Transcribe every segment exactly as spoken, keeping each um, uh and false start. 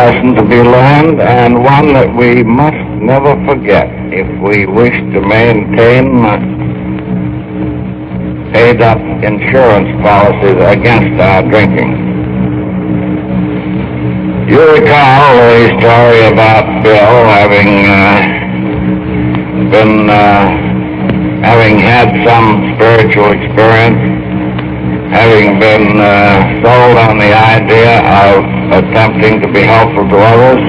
lesson to be learned, and one that we must never forget if we wish to maintain paid-up insurance policies against our drinking. You recall the story about Bill having uh, been, uh, having had some spiritual experience, having been uh, sold on the idea of attempting to be helpful to others.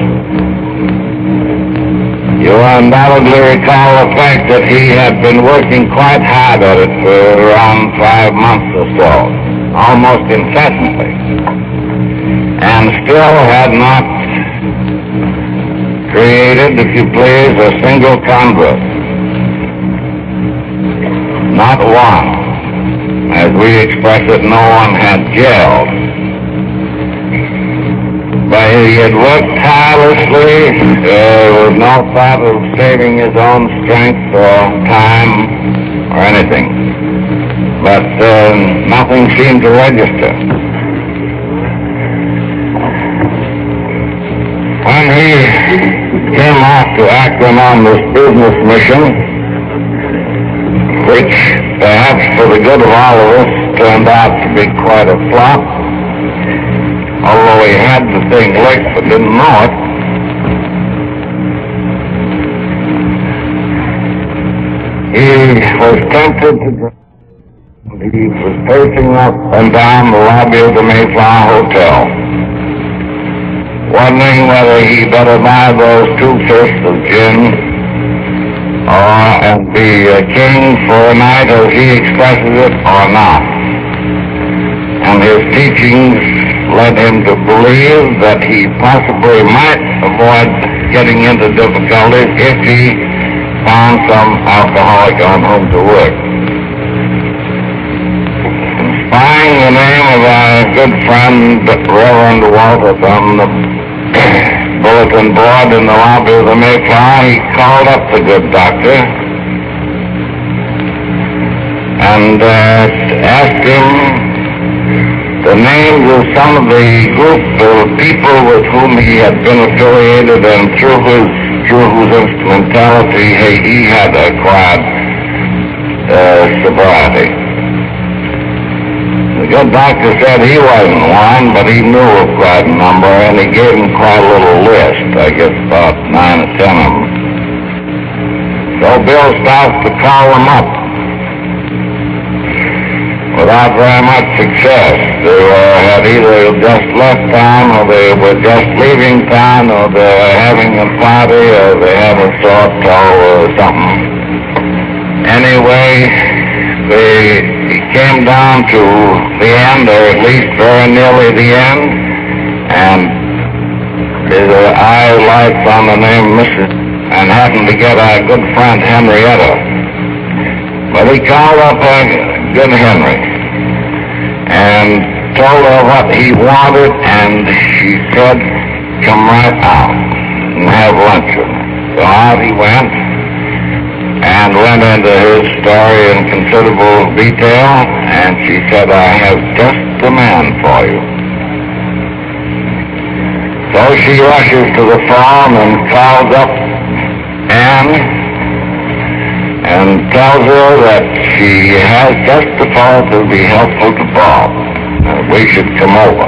You undoubtedly recall the fact that he had been working quite hard at it for around five months or so, almost incessantly, and still had not created, if you please, a single convert. Not one. As we express it, no one had gelled. But he had worked tirelessly uh, with no thought of saving his own strength or time or anything. But uh, nothing seemed to register. When he came off to Akron on this business mission, which perhaps for the good of all of us turned out to be quite a flop, although he had the thing licked but didn't know it, he was tempted to drink. He was pacing up and down the lobby of the Mayflower Hotel, wondering whether he better buy those two fists of gin or and be a king for a night, as he expresses it, or not. And his teachings led him to believe that he possibly might avoid getting into difficulties if he found some alcoholic on whom to work. Spying the name of our good friend Reverend Walter on the bulletin board in the lobby of the Mayflower, he called up the good doctor and uh, asked him the names of some of the group of people with whom he had been affiliated and through whose, through whose instrumentality he, he had acquired uh, sobriety. The good doctor said he wasn't one, but he knew a quite a number, and he gave him quite a little list, I guess about nine or ten of them. So Bill starts to call them up, without very much success. They were, had either just left town, or they were just leaving town, or they were having a party, or they had a sore toe or something. Anyway, they came down to the end, or at least very nearly the end, and his eye lights on the name Missus and happened to get our good friend Henrietta. But he called up a good Henry and told her what he wanted, and she said, come right out and have lunch with me. So out he went and went into his story in considerable detail, and she said, I have just the man for you. So she rushes to the phone and calls up Anne and tells her that she has just the phone to be helpful to Bob, and we should come over.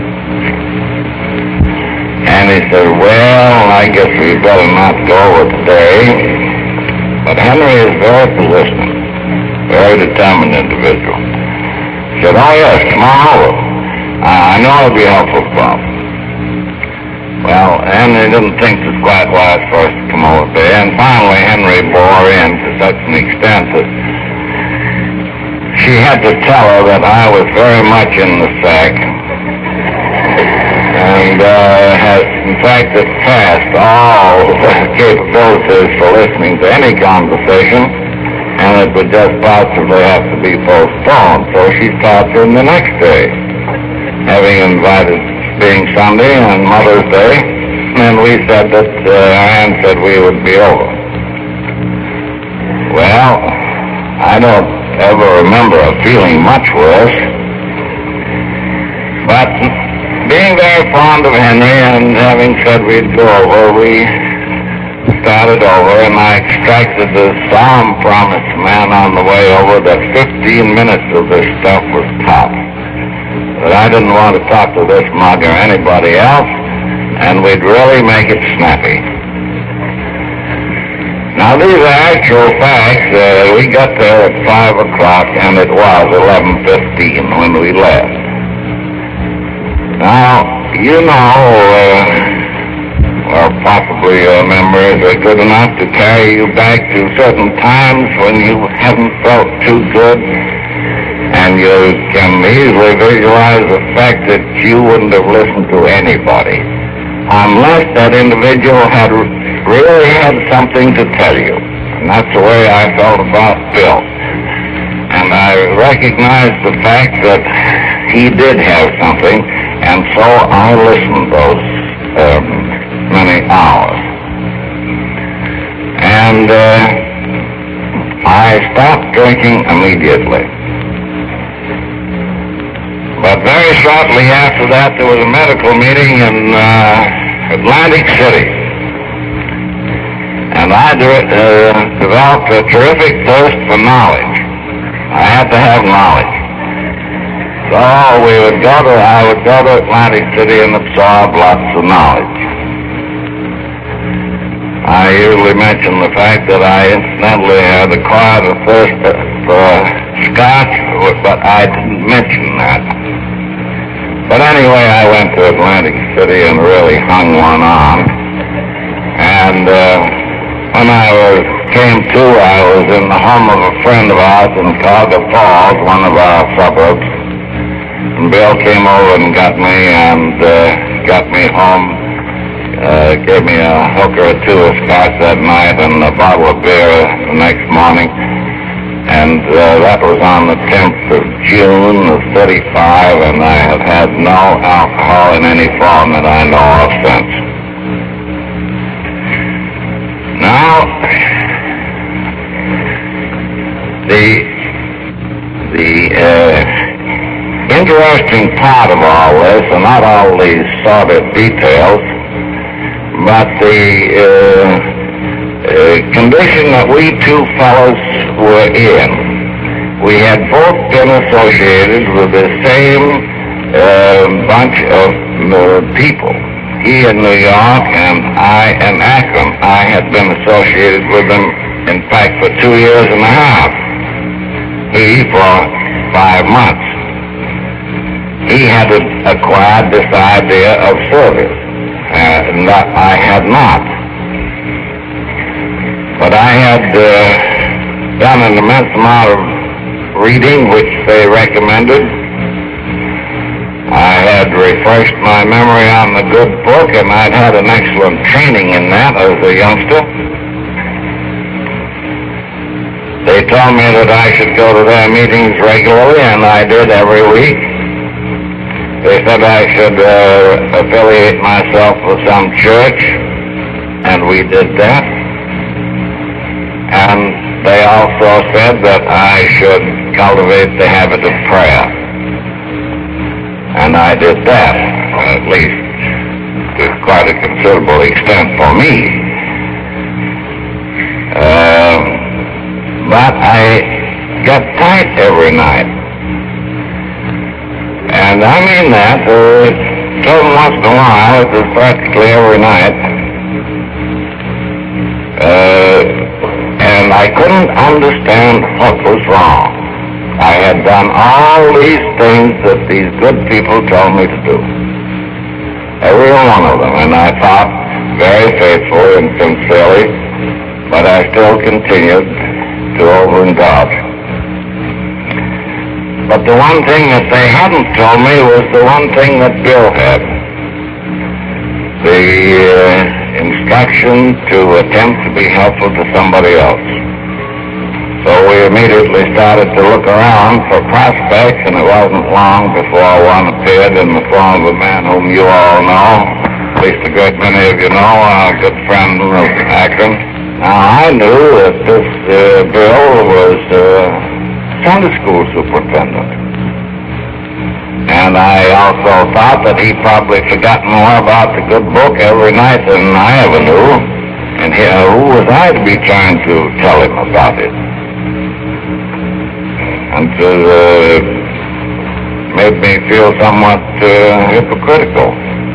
And he said, well, I guess we better not go over today. But Henry is very persistent, very determined individual. He said, oh yes, come on over. Uh, I know it'll be helpful to Bob. Well, Henry didn't think it was quite wise for us to come over there, and finally Henry bore in to such an extent that she had to tell her that I was very much in the sack, and uh, has in fact had passed all capabilities for listening to any conversation, and it would just possibly have to be postponed. So she starts in the next day, having invited, being Sunday and Mother's Day, and we said that uh, Anne said we would be over. Well, I don't ever remember feeling much worse, but being very very fond of Henry, and having said we'd go over, we started over, and I extracted the solemn promise, man, on the way over that fifteen minutes of this stuff was tops. That I didn't want to talk to this mug or anybody else, and we'd really make it snappy. Now, these are actual facts. Uh, we got there at five o'clock, and it was eleven fifteen when we left. Now, you know, uh, or possibly your memories are good enough to carry you back to certain times when you haven't felt too good, and you can easily visualize the fact that you wouldn't have listened to anybody unless that individual had really had something to tell you. And that's the way I felt about Bill. And I recognized the fact that he did have something, and so I listened those um, many hours. And uh, I stopped drinking immediately. But very shortly after that, there was a medical meeting in uh, Atlantic City. And I uh, developed a terrific thirst for knowledge. I had to have knowledge. So we would go to, I would go to Atlantic City and absorb lots of knowledge. I usually mention the fact that I incidentally had acquired a thirst for Scotch, but I didn't mention that. But anyway, I went to Atlantic City and really hung one on. And uh, when I was, came to, I was in the home of a friend of ours in Cuyahoga Falls, one of our suburbs. And Bill came over and got me and uh, got me home, uh, gave me a hooker or two of Scotch that night and a bottle of beer the next morning. And uh, that was on the tenth of June of thirty-five, and I have had no alcohol in any form that I know of since. Now, the the uh, interesting part of all this, and not all these sordid details, but the uh, Uh, condition that we two fellows were in. We had both been associated with the same uh, bunch of uh, people. He in New York and I in Akron. I had been associated with them, in fact, for two years and a half. He for five months. He had acquired this idea of service, uh, and that I had not. But I had uh, done an immense amount of reading, which they recommended. I had refreshed my memory on the good book, and I'd had an excellent training in that as a youngster. They told me that I should go to their meetings regularly, and I did every week. They said I should uh, affiliate myself with some church, and we did that. And they also said that I should cultivate the habit of prayer. And I did that, at least to quite a considerable extent for me. Uh, but I got tight every night. And I mean that, uh, every once in a while, it was practically every night. Uh, And I couldn't understand what was wrong. I had done all these things that these good people told me to do. Every one of them. And I thought very faithfully and sincerely, but I still continued to overindulge. But the one thing that they hadn't told me was the one thing that Bill had. The uh, instruction to attempt to be helpful to somebody else. So we immediately started to look around for prospects, and it wasn't long before one appeared in the form of a man whom you all know, at least a great many of you know, a good friend of Akron. Now, I knew that this uh, Bill was uh, Sunday school superintendent. And I also thought that he probably forgot more about the good book every night than I ever knew. And here, who was I to be trying to tell him about it? Until uh, made me feel somewhat uh, hypocritical.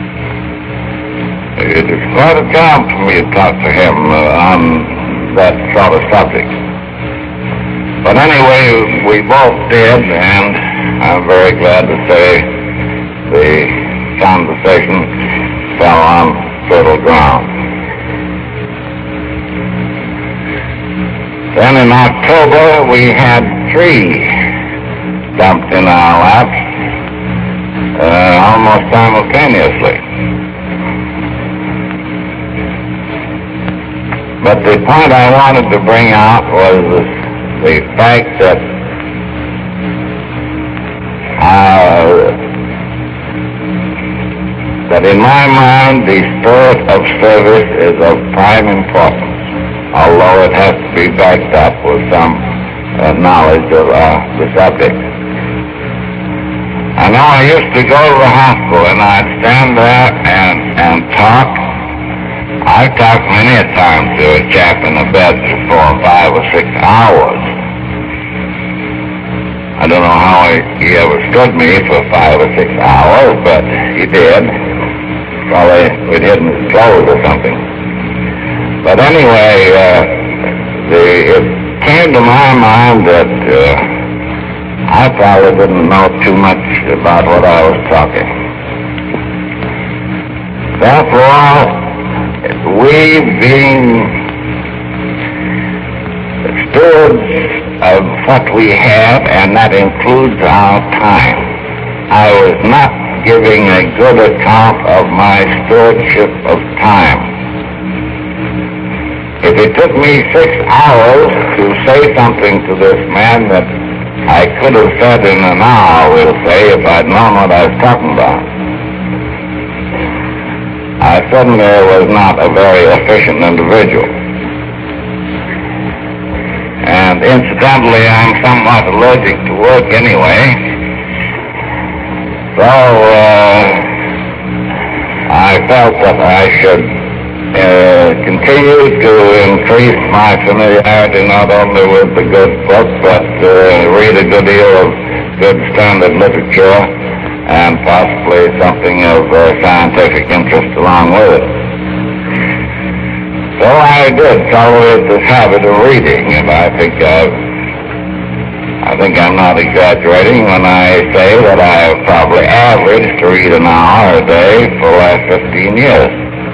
It is quite a job for me to talk to him uh, on that sort of subject. But anyway, we both did, and I'm very glad to say the conversation fell on fertile ground. Then in October, we had three dumped in our laps uh, almost simultaneously. But the point I wanted to bring out was the, the fact that uh, that in my mind the spirit of service is of prime importance, although it has to be backed up with some uh, knowledge of uh, the subject. I know I used to go to the hospital and I'd stand there and, and talk. I've talked many a time to a chap in a bed for four, five, or six hours. I don't know how he, he ever stood me for five or six hours, but he did. Probably we'd hidden his clothes or something. But anyway, uh, the, it came to my mind that uh, I probably didn't know too much about what I was talking. Therefore, we being stewards of what we have, and that includes our time, I was not giving a good account of my stewardship of time. If it took me six hours to say something to this man that I could have said in an hour, we'll say, if I'd known what I was talking about, I certainly was not a very efficient individual. And incidentally, I'm somewhat allergic to work anyway. So uh, I felt that I should uh, continue to increase my familiarity not only with the good book, but uh, read a good deal of good standard literature, and possibly something of uh, scientific interest along with it. So I did cultivate this habit of reading, and I think I've, I think I'm not exaggerating when I say that I have probably averaged to read an hour a day for the last fifteen years.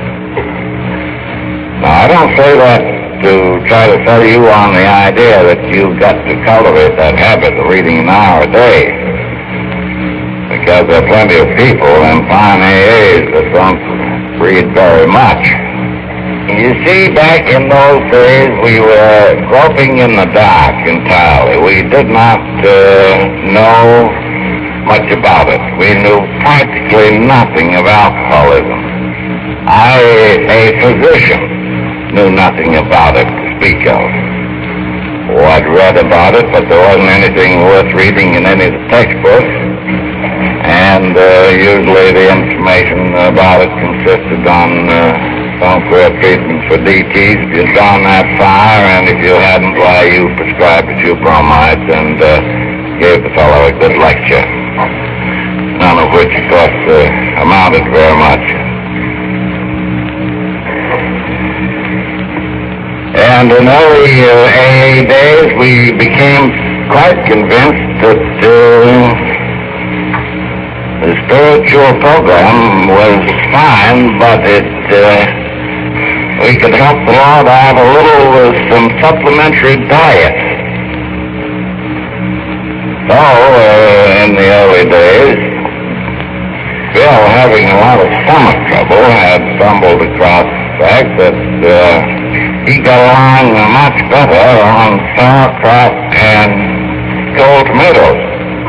Now, I don't say that to try to sell you on the idea that you've got to cultivate that habit of reading an hour a day, because there are plenty of people in fine A As that don't read very much. You see, back in those days, we were groping in the dark entirely. We did not uh, know much about it. We knew practically nothing of alcoholism. I, a physician, knew nothing about it to speak of. Oh, I'd read about it, but there wasn't anything worth reading in any of the textbooks. And uh, usually the information about it consisted on uh, some queer treatment for D Ts if you'd gone that far, and if you hadn't, why, you prescribed a few bromides and uh, gave the fellow a good lecture, none of which, of course, uh, amounted very much. And in early uh, A A days, we became quite convinced that uh, the spiritual program was fine, but it, uh, we could help the Lord out a little with some supplementary diet. So, uh, in the early days, Bill, having a lot of stomach trouble, had stumbled across the fact that uh, he got along much better on sauerkraut and cold tomatoes.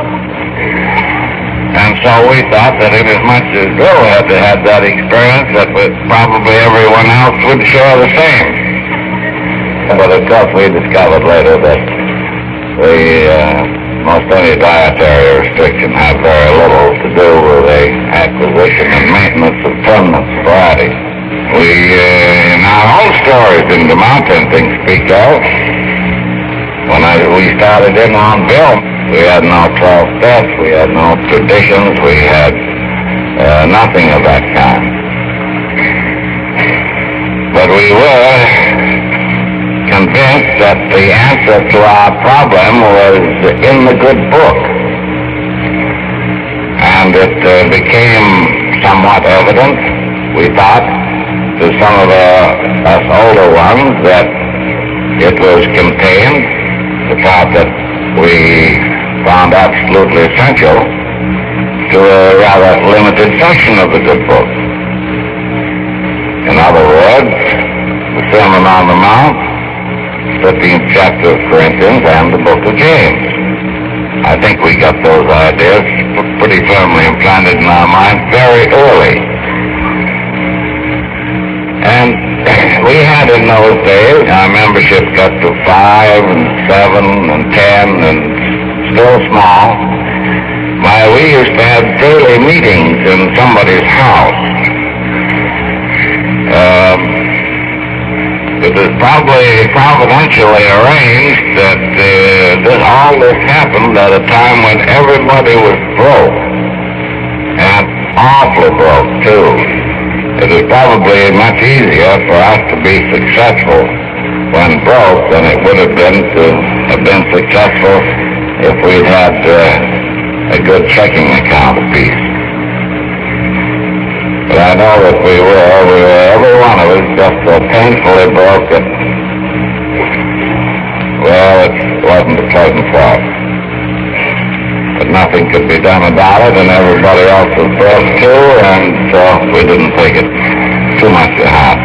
And so we thought that inasmuch as Bill had had that experience, that probably everyone else would share the same. But of course we discovered later that the uh, most any dietary restriction had very little to do with the acquisition and maintenance of permanent sobriety. We, uh, in our own stories didn't amount to anything to speak of. When I, we started in on Bill, we had no twelve steps, we had no traditions, we had uh, nothing of that kind. But we were convinced that the answer to our problem was in the good book. And it uh, became somewhat evident, we thought, to some of the, us older ones that it was contained, the part that we found absolutely essential, to a rather limited section of the good book. In other words, the Sermon on the Mount, fifteenth chapter of Corinthians, and the book of James. I think we got those ideas pretty firmly implanted in our minds very early. And we had in those days, our membership got to five and seven and ten and still small. Why, we used to have daily meetings in somebody's house. Um, It was probably providentially arranged that uh, this, all this happened at a time when everybody was broke, and awfully broke, too. It was probably much easier for us to be successful when broke than it would have been to have been successful if we'd had uh, a good checking account apiece. But I know that we were, we were, every one of us, just so painfully broken. Well, it wasn't a pleasant thought. But nothing could be done about it, and everybody else was broke too, and so we didn't take it too much to heart.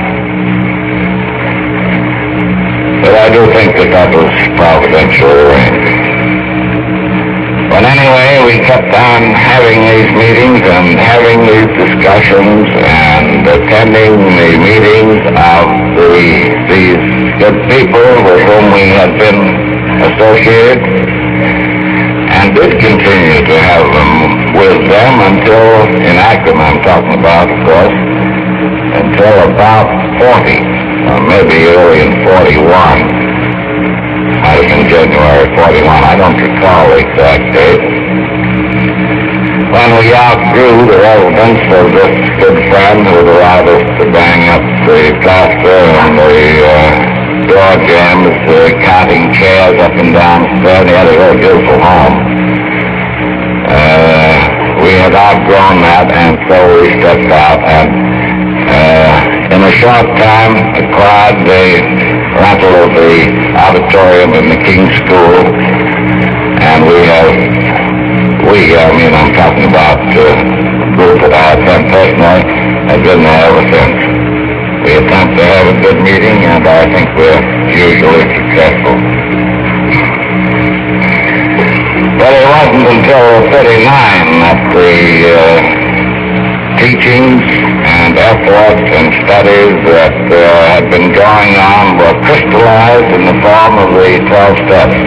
But I do think that that was providentially arranged. But anyway, we kept on having these meetings and having these discussions and attending the meetings of the, these good people with whom we had been associated, and did continue to have them with them until, in Akron I'm talking about, of course, until about forty, or maybe early in forty-one. Might have been January forty-one, I don't recall the exact date. When we outgrew the residence of this good friend who had allowed us to bang up the plaster and the uh, door jambs, uh, counting chairs up and down the stairs. He had a very beautiful home. Uh, we had outgrown that, and so we stepped out, and uh, in a short time acquired the rental of the auditorium in the King's School, and we have, we, I mean, I'm talking about uh, the group that I attend personally, have been there ever since. We attempt to have a good meeting, and I think we're usually successful. But it wasn't until thirty-nine that the uh, teachings and efforts and studies that uh, had been going on were crystallized in the form of the twelve steps.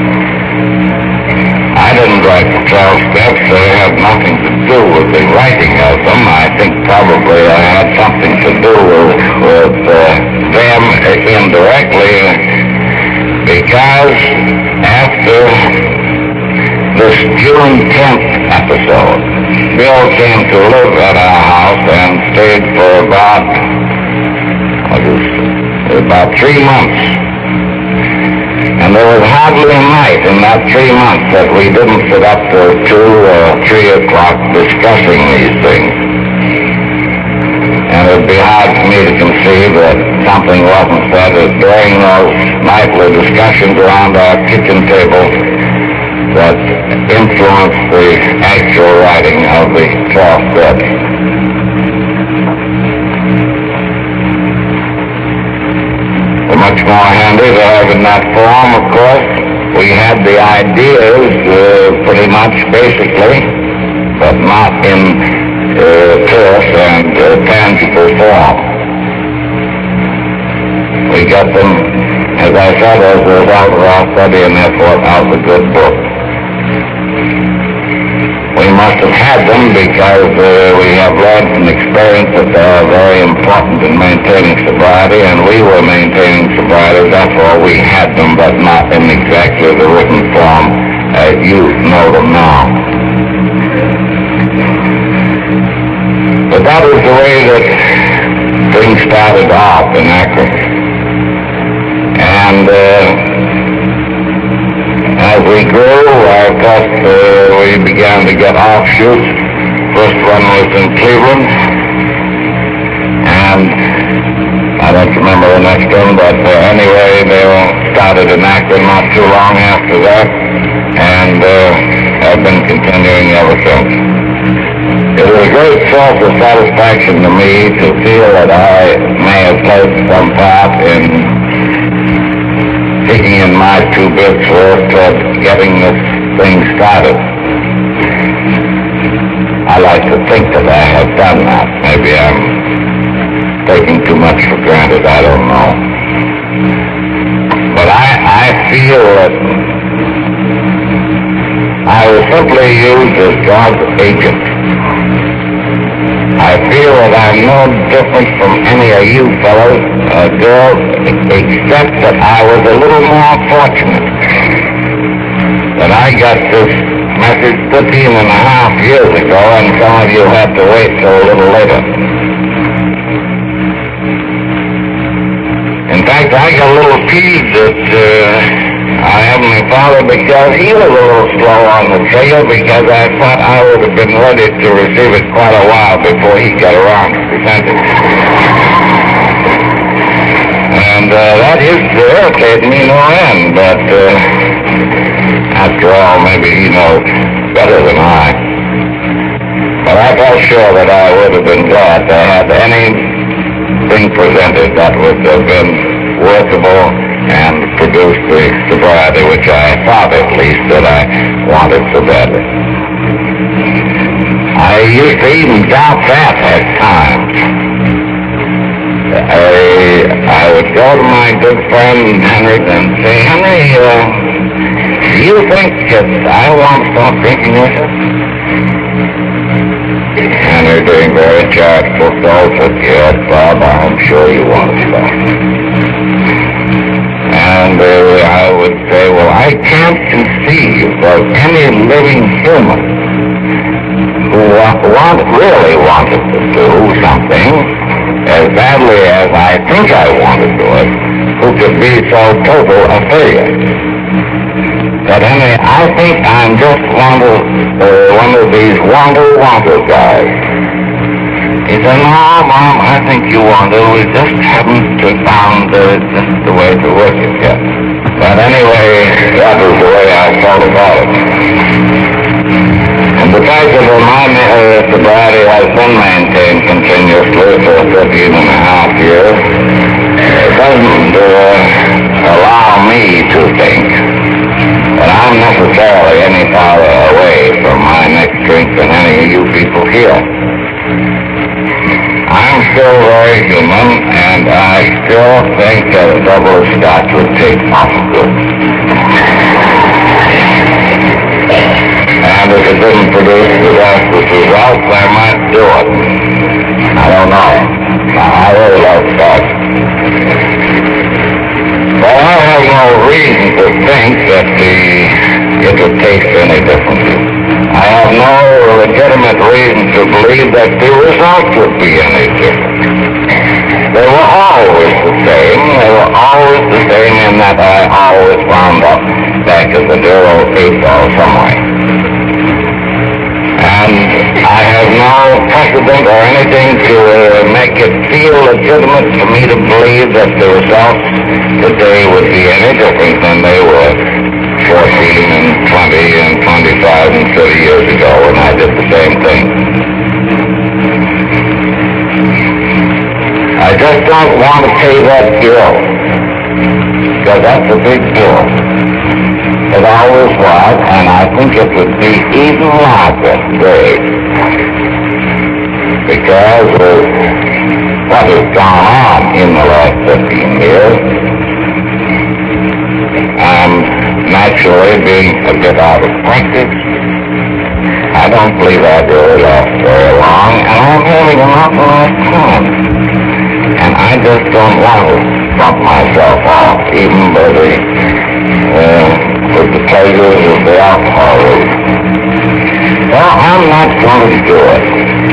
I didn't write the twelve steps. They had nothing to do with the writing of them. I think probably I had something to do with, with uh, them indirectly, because after this June tenth episode, Bill came to live at our house and stayed for about, what is it, about three months. And there was hardly a night in that three months that we didn't sit up till two or three o'clock discussing these things. And it would be hard for me to conceive that something wasn't said during those nightly discussions around our kitchen table that influenced the actual writing of the twelve steps. Much more handy to have in that form, of course. We had the ideas uh, pretty much basically, but not in uh, terse and uh, tangible form. We got them, as I said, as a result of our study and effort out of the good book. We must have had them because uh, we have learned from experience that they are very important in maintaining sobriety, and we were maintaining sobriety, therefore we had them, but not in exactly the written form as you know them now. But that is the way that things started off in Akron. And uh, as we grew, of course, uh, we began to get offshoots. First one was in Cleveland, and I don't remember the next one, but uh, anyway, they were started in Akron not too long after that, and uh, have been continuing ever since. It was a great source of satisfaction to me to feel that I may have played some part in taking in my two bits worth toward getting this thing started. I like to think that I have done that. Maybe I'm taking too much for granted, I don't know. But I, I feel that I was simply used as God's agent. I feel that I'm no different from any of you fellows, uh, girls, except that I was a little more fortunate. That I got this message fifteen and a half years ago, and some of you had to wait till a little later. In fact, I got a little peeved that uh, our Heavenly Father, because he was a little slow on the trail, because I thought I would have been ready to receive it quite a while before he got around to present it. And uh, that used to irritate me no end, but uh, after all, maybe he knows better than I. But I felt sure that I would have been glad to have anything presented that would have been workable and produced the sobriety which I thought at least that I wanted so badly. I used to even doubt that at times. I, I would go to my good friend Henry and say, Henry, uh, do you think that I want to stop drinking with you? Henry, being very charitable, said, yes, Bob, I'm sure you want to stop. And uh, I would say, well, I can't conceive of any living human who wa- want, really wanted to do something as badly as I think I want to do it, who could be so total a failure. But anyway, I think I'm just one of, uh, one of these wander-wander guys. He said, no, Mom, I think you want to. We just haven't found uh, just the way to work it yet. But anyway, that was the way I felt about it. And the fact that my uh, sobriety has been maintained continuously for fifteen and a half years, it doesn't uh, allow me to think that I'm necessarily any farther away from my next drink than any of you people here. I'm still very human, and I still think that a double scotch would take awful good. And if it didn't produce disastrous results, I might do it. I don't know. I really love scotch. But I have no reason to think that the, it would taste any differently. I have no legitimate reason to believe that the results would be any different. They were always the same. They were always the same in that I always wound up back at the zero eight ball somewhere. And I have no precedent or anything to uh, make it feel legitimate for me to believe that the results today would be any different than they were fourteen and twenty and twenty-five and thirty years ago when I did the same thing. I just don't want to pay that bill, because that's a big bill. It always was, and I think it would be even larger today, because of what has gone on in the last fifteen years, and naturally being a bit out of practice, I don't believe that really lasts very long, and I'm having an awful nice time. And I just don't want to bump myself off, even by the, uh, with the pleasures of the alcohol route. Well, I'm not going to do it.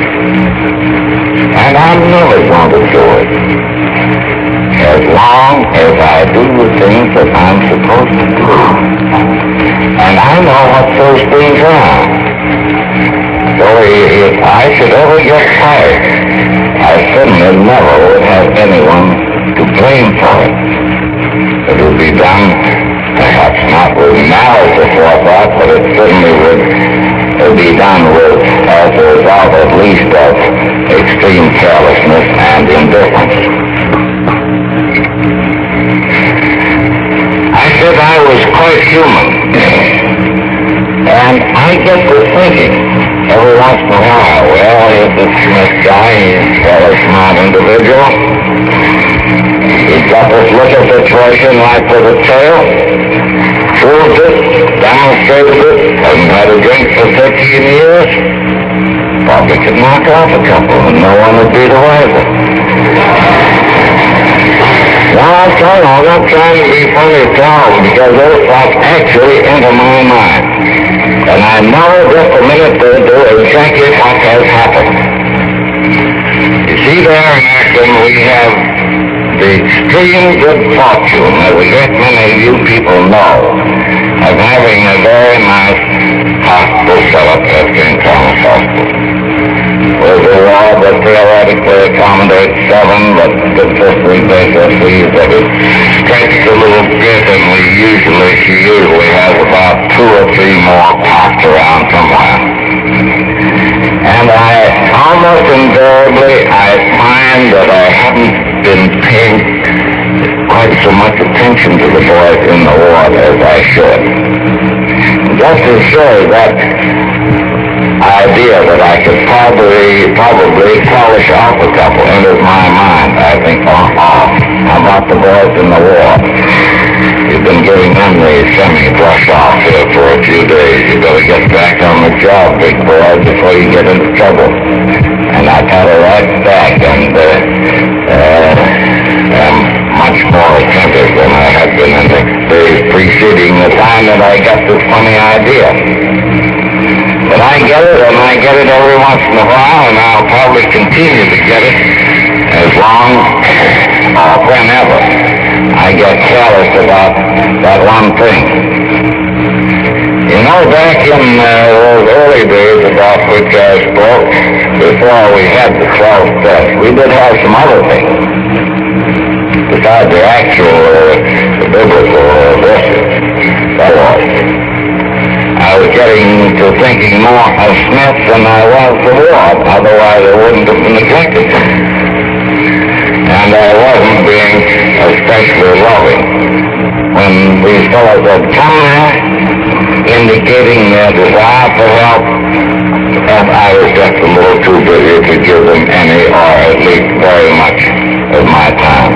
And I'm never going to do it. As long as I do the things that I'm supposed to do. And I know what those things are. So if I should ever get tired, I certainly never would have anyone to blame for it. It would be done, perhaps not with malice or forethought, but it certainly would uh, be done with, as a result at least of extreme carelessness and indifference. I said I was quite human. And I get to thinking every once in a while, well, if this Smith guy, he's a fairly smart individual, he's got this liquor situation right for the tail, proved it, demonstrated it, hasn't had a drink for fifteen years, probably could knock off a couple and no one would be the wiser. Well, I'm trying, I'm not trying to be funny at all, because those thoughts actually enter my mind. And I know just a minute to do exactly what has happened. You see there in Akron, we have the extreme good fortune that we great many of you people know of having a very nice hospital set up at Saint Thomas Hospital. There's a ward that theoretically accommodates seven, but gives us three vacancies that is stretched a little bit, and we usually, she usually has about two or three more packed around somewhere. And I, almost invariably, I find that I haven't been paying quite so much attention to the boys in the ward as I should. Just as sure that idea that I could probably, probably polish off a couple enters my mind. I think, oh, oh, how about the boys in the war? You've been giving them the semi-brush off here for a few days. You better get back on the job, big boy, before you get into trouble. And I got her right back, and uh, uh, am much more attentive than I had been in the days preceding the time that I got this funny idea. But I get it, and I get it every once in a while, and I'll probably continue to get it as long or whenever I get careless about that one thing. You know, back in uh, those early days about which I spoke, before we had the twelve steps, we did have some other things besides the actual uh, the biblical uh, verses. That was. I was getting to thinking more of Smith than I was the ward, otherwise I wouldn't have been neglected. And I wasn't being especially loving. When these fellows had come there, indicating their desire for help, and I was just a little too busy to give them any, or at least very much, of my time.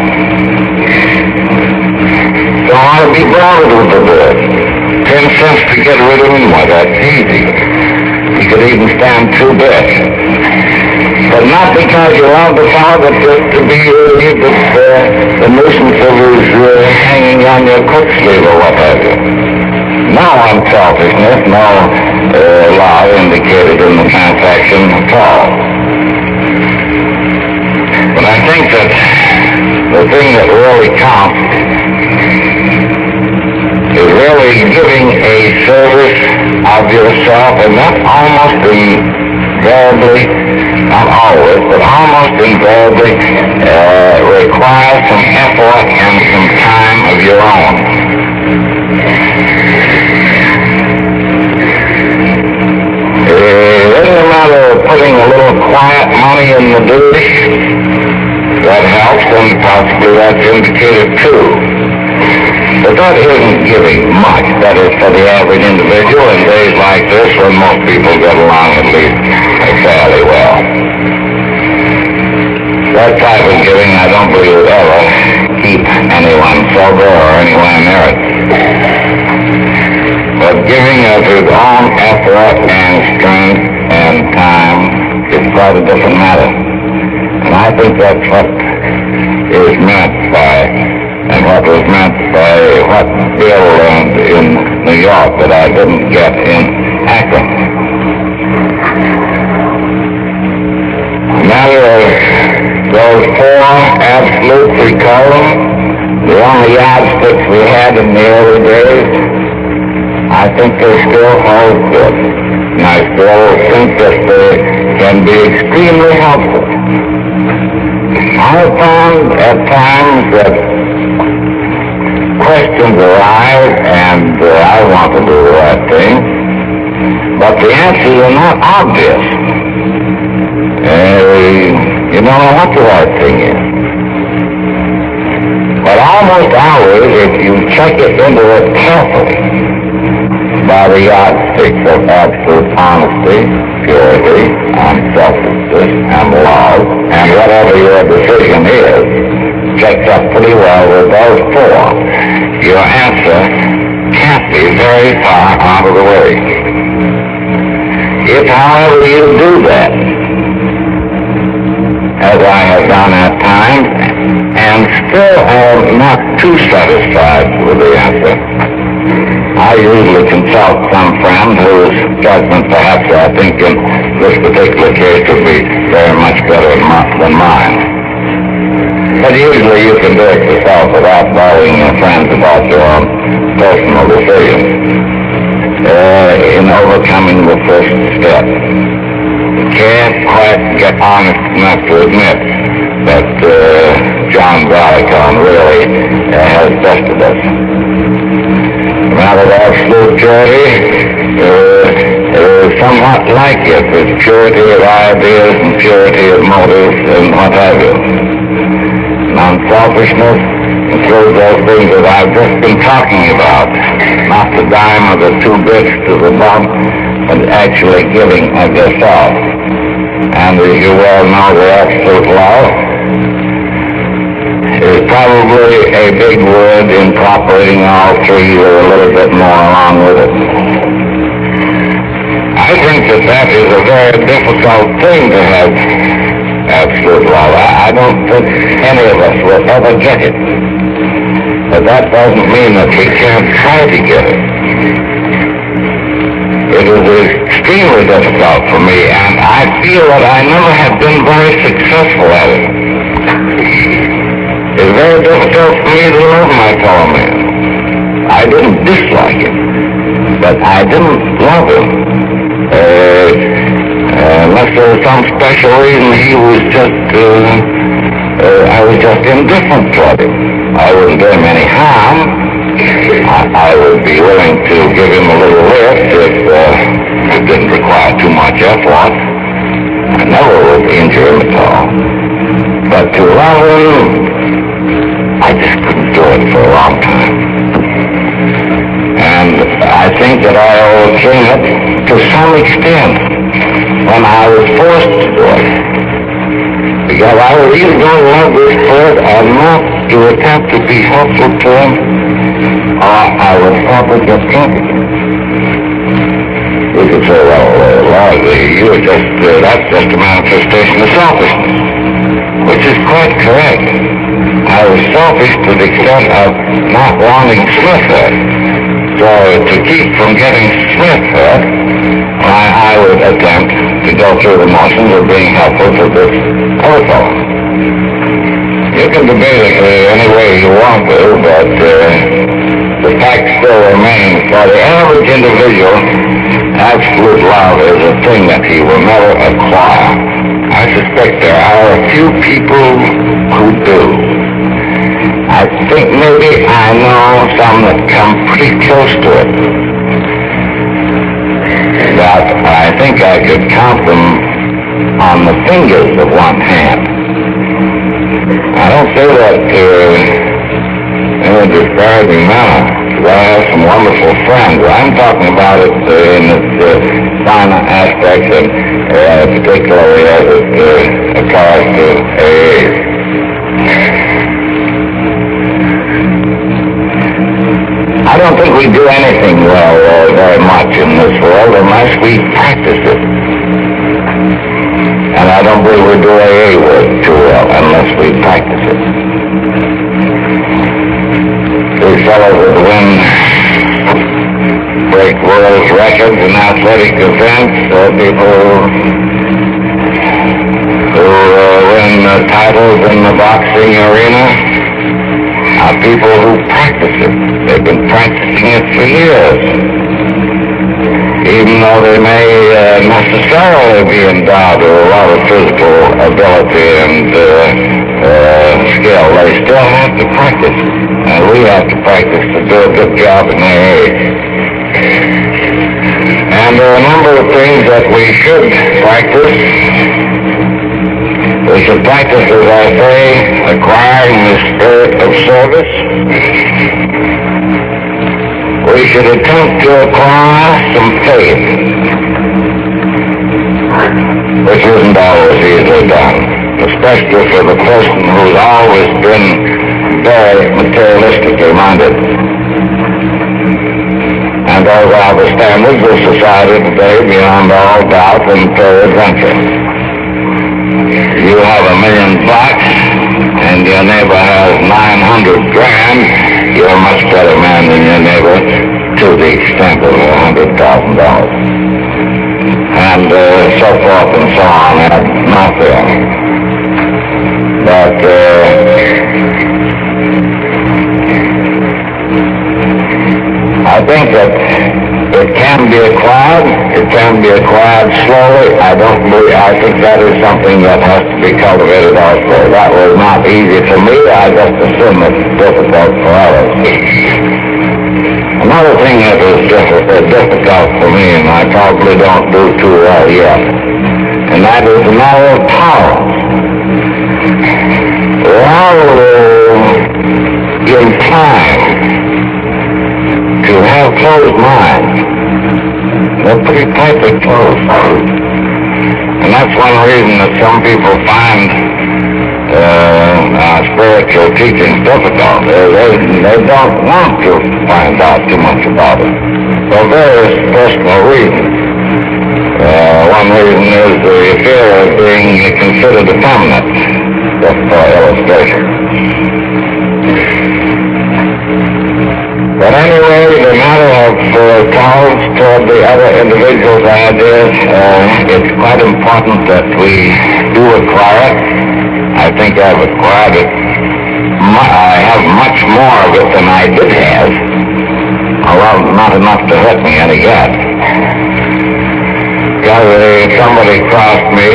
So I'll be bothered with the board. Ten cents to get rid of him, why, that's easy. He could even stand two bits. But not because you love the fellow, but just to be relieved of uh, the nuisance of his uh, hanging on your coat sleeve or what have you. No unselfishness, no uh, law indicated in the transaction at all. But I think that the thing that really counts is really giving a service of yourself, and that almost invariably, not always, but almost invariably uh, requires some effort and some time of your own. It isn't a matter of putting a little quiet money in the dish. That helps, and possibly that's indicated too. But that isn't giving much. That is for the average individual in days like this when most people get along at least fairly well. That type of giving I don't believe would ever keep anyone sober or anywhere near it. But giving of his own effort and strength quite a different matter. And I think that's what is meant by, and what was meant by what Bill learned in New York that I didn't get in Akron. The matter of those four absolutes, we call them, the only yardsticks we had in the early days, I think they still hold good. And I still think that they can be extremely helpful. I found at times that questions arise and uh, I want to do the right thing, but the answers are not obvious. Uh, you don't know what the right thing is. But almost always, if you check it into it carefully, by the yardsticks of absolute honesty, purity, unselfishness, and love, and whatever your decision is, checked up pretty well with those four, your answer can't be very far out of the way. If, however, you do that, as I have done at times, and still am not too satisfied with the answer, I usually consult some friend whose judgment perhaps I think in this particular case would be very much better than mine. But usually you can do it yourself without bothering your friends about your own personal decisions uh, in overcoming the first step. You can't quite get honest enough to admit that uh, John Barleycorn really uh, has bested us. The matter of absolute purity uh, is somewhat like it. It's purity of ideas and purity of motives and what have you. Non-selfishness includes those things that I've just been talking about. Not the dime or the two bits to the bump, but actually giving of yourself. And as you well know, the absolute love is probably a big word incorporating all three or a little bit more along with it. I think that that is a very difficult thing to have absolute love. I, I don't think any of us will ever get it. But that doesn't mean that we can't try to get it. It is extremely difficult for me, and I feel that I never have been very successful at it. It's very difficult for me to love my fellow man. I didn't dislike him, but I didn't love him. Uh, uh, unless there was some special reason, he was just, uh, uh, I was just indifferent toward him. I wouldn't do him any harm. I, I would be willing to give him a little lift if uh, it didn't require too much effort. I never would injure him at all. But to love him, I just couldn't do it for a long time. And I think that I overcame it to some extent when I was forced to do it. Because I was either going to love this bird or not to attempt to be helpful to him, or I would probably get drunk again. We could say, well, uh, Lord, you were just, uh, that's just a manifestation of selfishness, which is quite correct. I was selfish to the extent of not wanting Smith hurt. So to keep from getting Smith hurt, I, I would attempt to go through the motions of being helpful to this other fellow. You can debate it uh, any way you want to, but uh, the fact still remains, for the average individual, absolute love is a thing that he will never acquire. I suspect there are a few people who do. I think maybe I know some that come pretty close to it. But I think I could count them on the fingers of one hand. I don't say that uh, in a disparaging manner, because I have some wonderful friends. I'm talking about it uh, in its uh, finer aspects, and uh, particularly as it uh, applies to A A. I don't think we do anything well uh, very much in this world unless we practice it. And I don't believe we do A A work too well unless we practice it. These fellows that win break world records in athletic events, or people who uh, win uh, titles in the boxing arena, are people who practice it. They've been practicing it for years. Even though they may uh, necessarily be endowed with a lot of physical ability and uh, uh, skill, they still have to practice. And we have to practice to do a good job in their age. And there are a number of things that we should practice. We should practice, as I say, acquiring the spirit of service. We should attempt to acquire some faith, which isn't always easily done, especially for the person who's always been very materialistically minded. And those are the standards of society today beyond all doubt and peradventure. You have a million bucks and your neighbor has nine hundred grand, you're a much better man than your neighbor to the extent of one hundred thousand dollars. And uh, so forth and so on. That's nothing. But uh, I think that it can be acquired. It can be acquired slowly. I don't believe, I think that is something that has to be cultivated also. That was not easy for me. I just assume it's difficult for others. Another thing that is difficult, difficult for me, and I probably don't do too well yet, and that is the matter of tolerance. We're all uh, inclined to have closed minds. They're pretty tightly closed. And that's one reason that some people find uh, uh, spiritual teaching difficult. They, they, they don't want to find out too much about it for various personal reasons. Uh, one reason is the fear of being considered effeminate, just for illustration. But anyway, the matter of uh, tolerance toward the other individual's ideas, uh, it's quite important that we do acquire it. I think I've acquired it. I have much more of it than I did have, although not enough to hurt me any yet. Because somebody crossed me,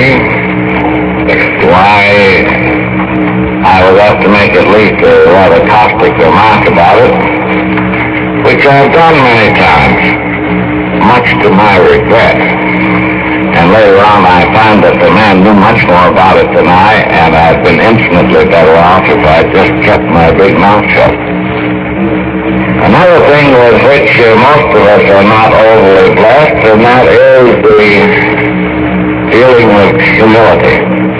why I was asked to make at least a rather caustic remark about it, which I've done many times, much to my regret. And later on I found that the man knew much more about it than I, and I'd been infinitely better off if I just kept my big mouth shut. Another thing with which uh, most of us are not overly blessed, and that is the feeling of humility.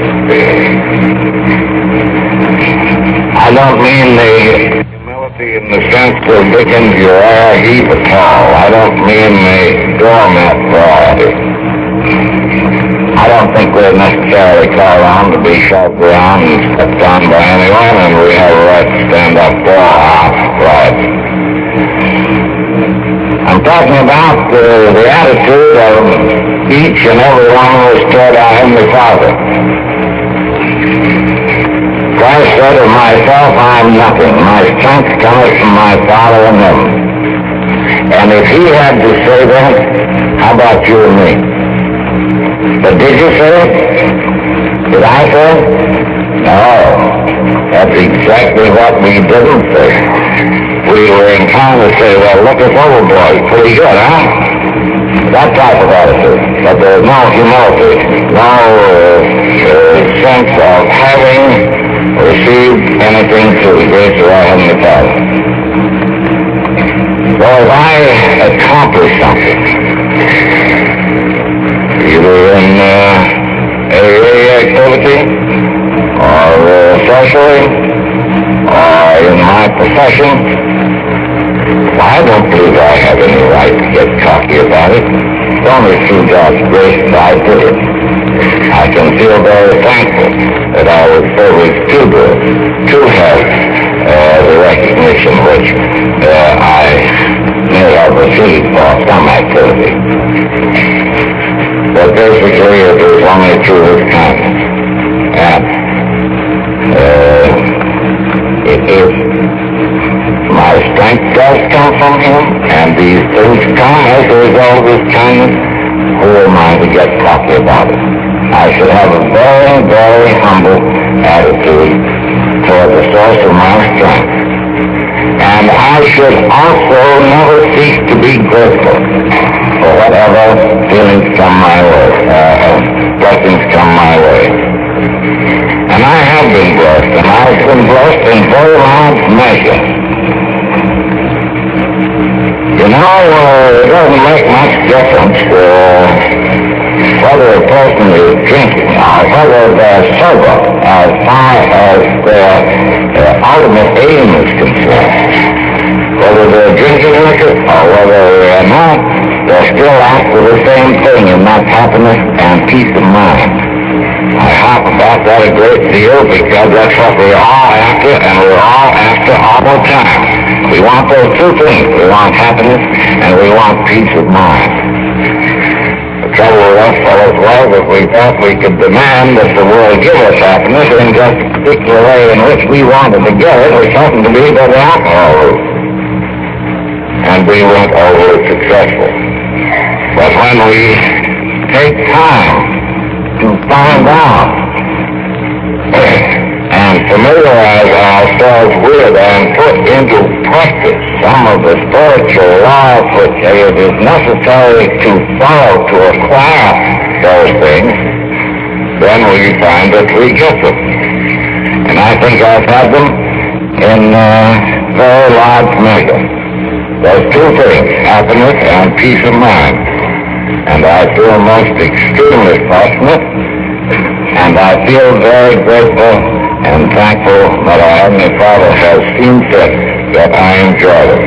I don't mean the in the sense of Dickens, you are a heap at all. I don't mean the doormat variety. I don't think we're necessarily called on to be shoved around and stepped on by anyone, and we have a right to stand up for our rights. I'm talking about uh, the attitude of each and every one of us toward our Heavenly Father. Christ said of myself, I am nothing. My strength cometh from my Father in heaven. And if he had to say that, how about you and me? But did you say it? Did I say it? No. That's exactly what we didn't say. We were inclined to say, well, look us over, boys. Pretty good, huh? That type of attitude. But there's no humility, no uh, uh, sense of having received anything through the grace of our Heavenly Father. So if I accomplish something, either in uh, A A activity, or uh, socially, or in my profession, well, I don't believe I have any right to get cocky about it. It's only through God's grace that I did it. I can feel very thankful that I was privileged to do it, to have uh, the recognition which uh, I may have received for some activity. But basically it is only through his kindness. And uh, it is, my strength does come from him, and these things come as a result of his kindness. Who am I to get cocky about it? I should have a very, very humble attitude toward the source of my strength. And I should also never cease to be grateful for whatever feelings come my way, uh, blessings come my way. And I have been blessed, and I've been blessed in very large measure. You know, uh, it doesn't make much difference uh, whether a person is drinking or whether they're sober as far as their uh, ultimate aim is concerned. Whether they're drinking liquor or whether they're not, they're still after the same thing, and that's happiness and peace of mind. I harp about that a great deal because that's what we're all after, and we're all after all the time. We want those two things. We want happiness and we want peace of mind. The trouble with us fellows was that we thought we could demand that the world give us happiness in just a particular way in which we wanted to get it, which happened to be by the alcohol route. And we weren't overly successful. But when we take time to find out and familiarize ourselves with and put into practice some of the spiritual laws which it is necessary to follow to acquire those things, then we find that we get them. And I think I've had them in uh, very large measure. Those two things, happiness and peace of mind. And I feel most extremely fortunate, and I feel very grateful and thankful that our Heavenly Father has seen fit that I enjoy it.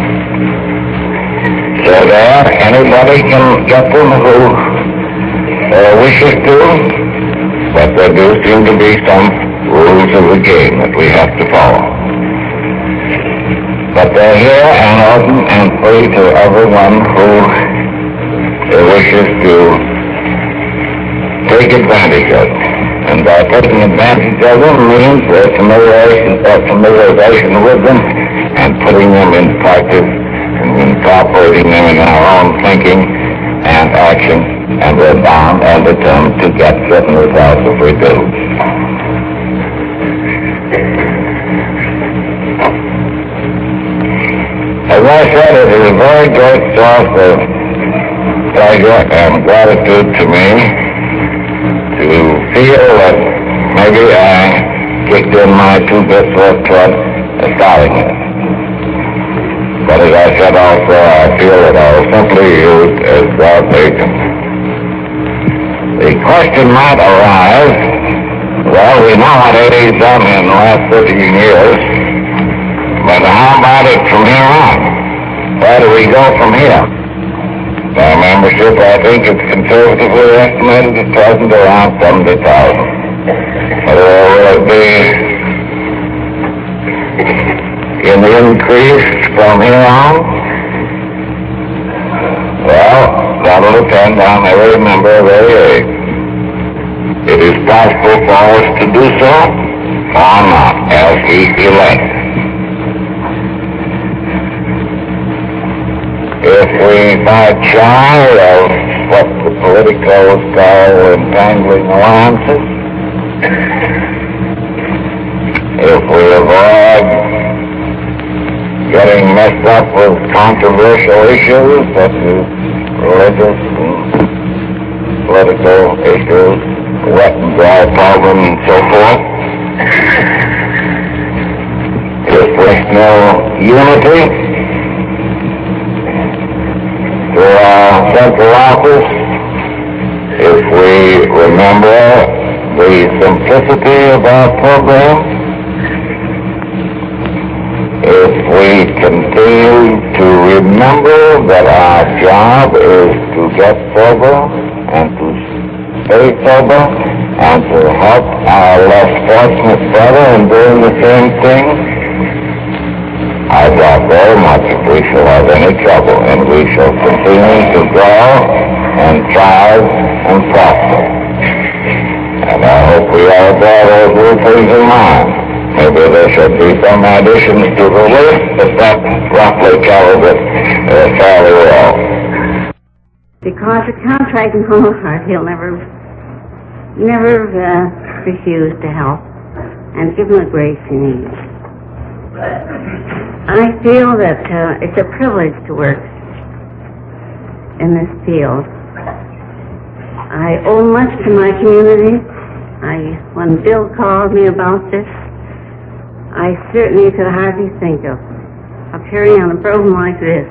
So there, anybody can get them who uh, wishes to, but there do seem to be some rules of the game that we have to follow. But they're here and open and free to everyone who wishes to take advantage of them. And by taking advantage of them means their familiarization, their familiarization with them and putting them in practice and incorporating them in our own thinking and action, and we're bound and determined to get certain results if we do. As I said, it is a very great source of pleasure and gratitude to me to feel that maybe I kicked in my two bits worth toward starting it. But as I said also, I feel that I was simply used as God's agent. The question might arise, well, we know what A A's done in the last fifteen years, but how about it from here on? Where do we go from here? Our membership, I think, is conservatively estimated at present around seventy thousand. Whether will it be in the increase from here on? Well, that'll depend on every member of A A. It is possible for us to do so or not as we elect. If we fight shy of what the politicals call entangling alliances, if we avoid getting messed up with controversial issues such as religious and political issues, wet and dry problem and so forth, if there's no unity to our central office, if we remember the simplicity of our program, if we continue to remember that our job is to get sober and to stay sober and to help our less fortunate brother in doing the same thing? I doubt very much if we shall have any trouble, and we shall continue to grow and thrive and prosper. And I hope we all bear those good things in mind. Maybe there should be some additions to the list, but that roughly covers it uh, fairly well. Because a contrite and humble heart, he'll never, never uh, refuse to help and give him the grace he needs. I feel that uh, it's a privilege to work in this field. I owe much to my community. I, when Bill called me about this, I certainly could hardly think of appearing on a program like this.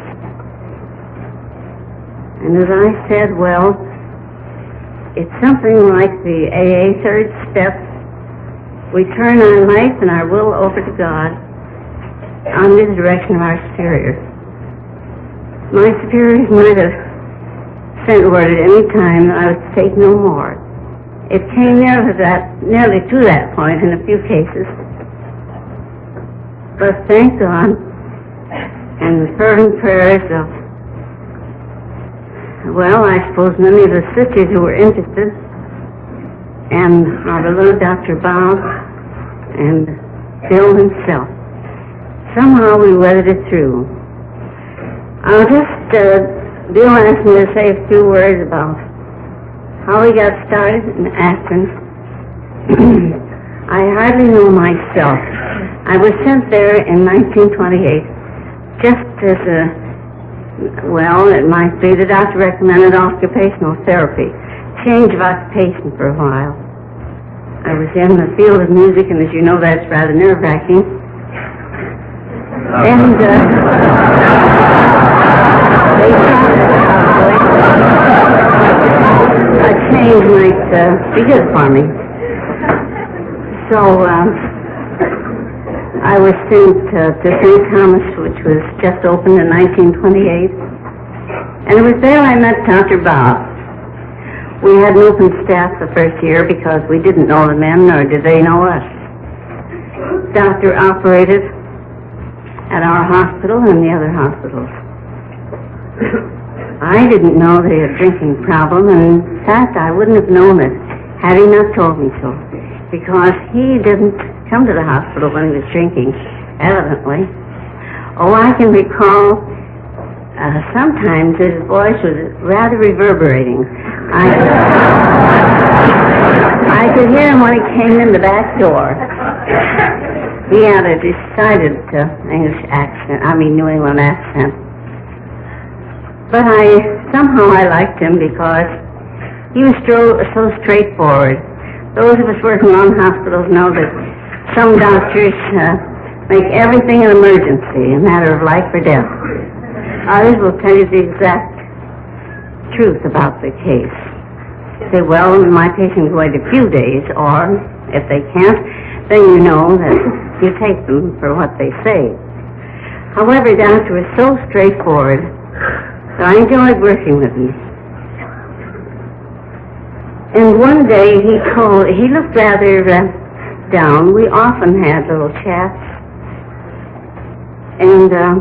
And as I said, well, it's something like the A A third step. We turn our life and our will over to God under the direction of our superiors. My superiors might have sent word at any time that I would take no more. It came near to that, nearly to that point in a few cases. But thank God, and the fervent prayers of, well, I suppose many of the sisters who were interested, and our beloved Doctor Bob, and Bill himself, somehow we weathered it through. I'll just, uh, Bill asked me to say a few words about how we got started in Akron. I hardly know myself. I was sent there in nineteen twenty-eight, just as a, well, it might be the doctor recommended occupational therapy, change of occupation for a while. I was in the field of music, and as you know, that's rather nerve-wracking. And uh, they thought a change might uh, be good for me. So uh, I was sent uh, to Saint Thomas, which was just opened in nineteen twenty-eight. And it was there I met Doctor Bob. We had an open staff the first year because we didn't know the men, nor did they know us. Doctor operated at our hospital and the other hospitals. I didn't know they had a drinking problem, and in fact, I wouldn't have known it had he not told me so, because he didn't come to the hospital when he was drinking, evidently. Oh, I can recall uh, sometimes his voice was rather reverberating. I, I could hear him when he came in the back door. He had a decided uh, English accent, I mean New England accent. But I, somehow I liked him because he was so, so straightforward. Those of us working on hospitals know that some doctors uh, make everything an emergency, a matter of life or death. Others will tell you the exact truth about the case. Say, well, my patient wait a few days, or if they can't, then you know that you take them for what they say. However, Doctor was so straightforward that I enjoyed working with him. And one day he told, he looked rather uh, down. We often had little chats. And uh,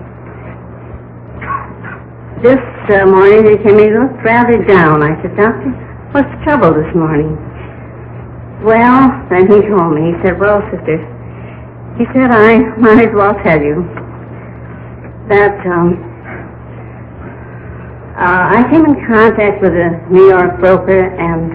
this uh, morning he came in, he looked rather down. I said, Doctor, what's the trouble this morning? Well, then he told me, he said, well, sister, he said, I might as well tell you that um, uh, I came in contact with a New York broker, and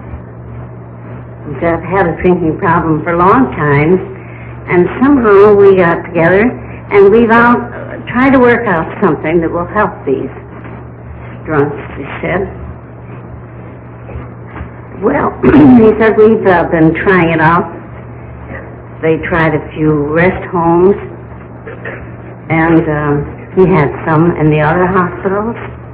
uh, I've had a drinking problem for a long time, and somehow we got together, and we've out, uh, tried to work out something that will help these drunks, he said. Well, he said, we've uh, been trying it out. They tried a few rest homes, and uh, he had some in the other hospitals.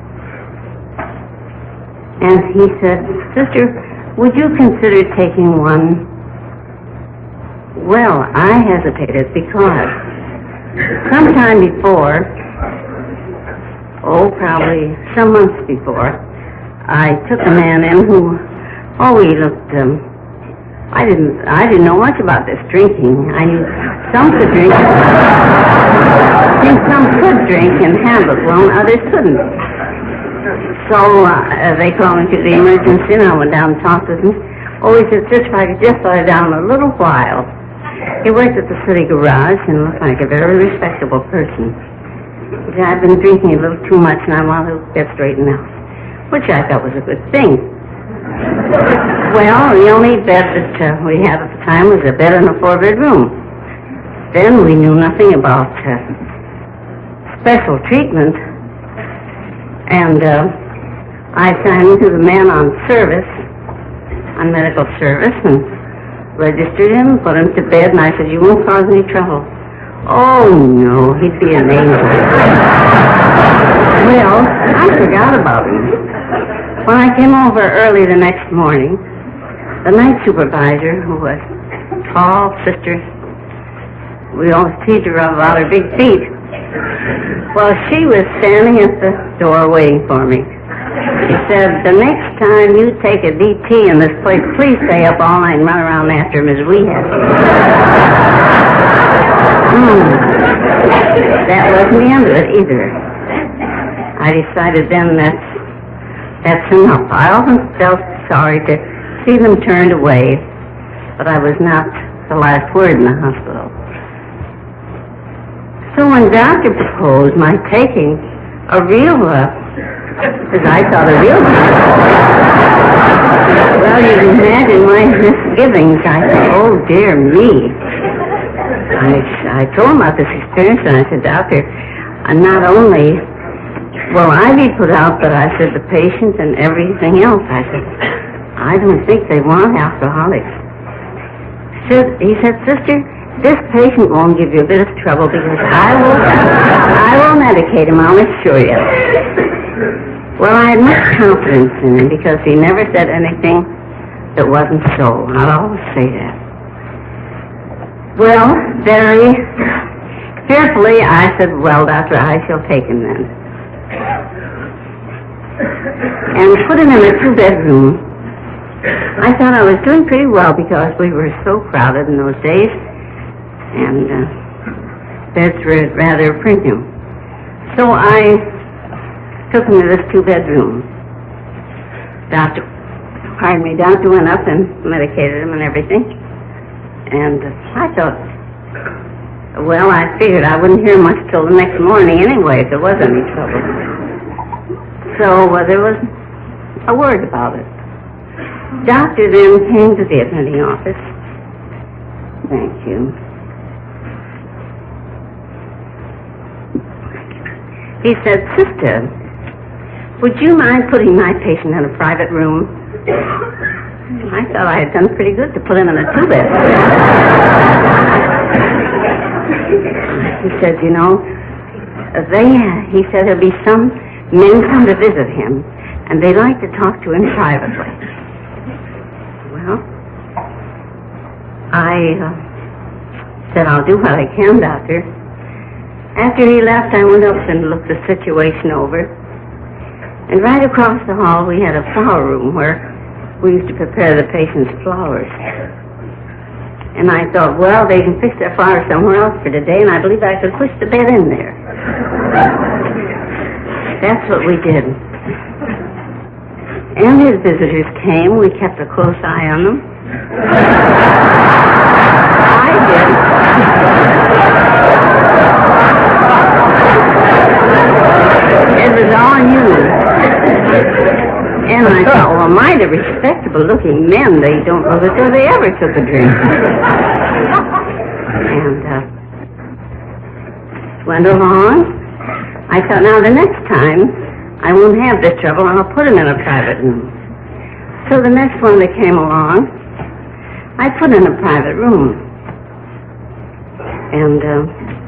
And he said, sister, would you consider taking one? Well, I hesitated because sometime before, oh, probably some months before, I took a man in who Oh, we looked, um, I didn't, I didn't know much about this drinking. I knew some could drink, I think some could drink and handle it well, and others couldn't. So, uh, they called me to the emergency, and I went down and talked with him. Oh, he said, sister, if I could just lie down a little while. He worked at the city garage and looked like a very respectable person. He said, I've been drinking a little too much, and I want to get straightened out, which I thought was a good thing. Well, the only bed that uh, we had at the time was a bed in a four-bedroom. Then we knew nothing about uh, special treatment. And uh, I signed to the man on service, on medical service, and registered him, put him to bed, and I said, you won't cause any trouble. Oh, no, he'd be an angel. Well, I forgot about him. When I came over early the next morning, the night supervisor, who was tall, sister, we always teased her about her big feet. Well, she was standing at the door waiting for me. She said, the next time you take a D T in this place, please stay up all night and run around after him as we have. mm. That wasn't the end of it either. I decided then that's That's enough. I often felt sorry to see them turned away, but I was not the last word in the hospital. So when Doctor proposed my taking a real, uh, as I thought a real well, you can imagine my misgivings. I thought, oh, dear me. I, I told him about this experience, and I said, Doctor, I'm not only... Well, I be put out, but I said the patient and everything else. I said, I don't think they want alcoholics. Said, he said, sister, this patient won't give you a bit of trouble because I will, I will medicate him, I'll assure you. Well, I had much confidence in him because he never said anything that wasn't so. I'll always say that. Well, very fearfully, I said, well, doctor, I shall take him then. And put him in a two-bedroom. I thought I was doing pretty well because we were so crowded in those days, and uh, beds were rather premium. So I took him to this two-bedroom. Doctor, pardon me, doctor went up and medicated him and everything, and uh, I thought, well, I figured I wouldn't hear much till the next morning anyway if there was any trouble. So uh, there was a word about it. Doctor then came to the admitting office. Thank you. He said, sister, would you mind putting my patient in a private room? I thought I had done pretty good to put him in a two-bed. He said, you know, they, he said there'll be some men come to visit him, and they like to talk to him privately. Well, I uh, said, I'll do what I can, doctor. After he left, I went up and looked the situation over. And right across the hall, we had a flower room where we used to prepare the patient's flowers. And I thought, well, they can fix their flowers somewhere else for today, and I believe I could push the bed in there. That's what we did. And his visitors came. We kept a close eye on them. I did. It was all new. And I thought, well, my, the respectable-looking men, they don't look as though they ever took a drink. And uh, went along. I thought, now, the next time, I won't have this trouble, and I'll put him in a private room. So the next one that came along, I put in a private room. And uh,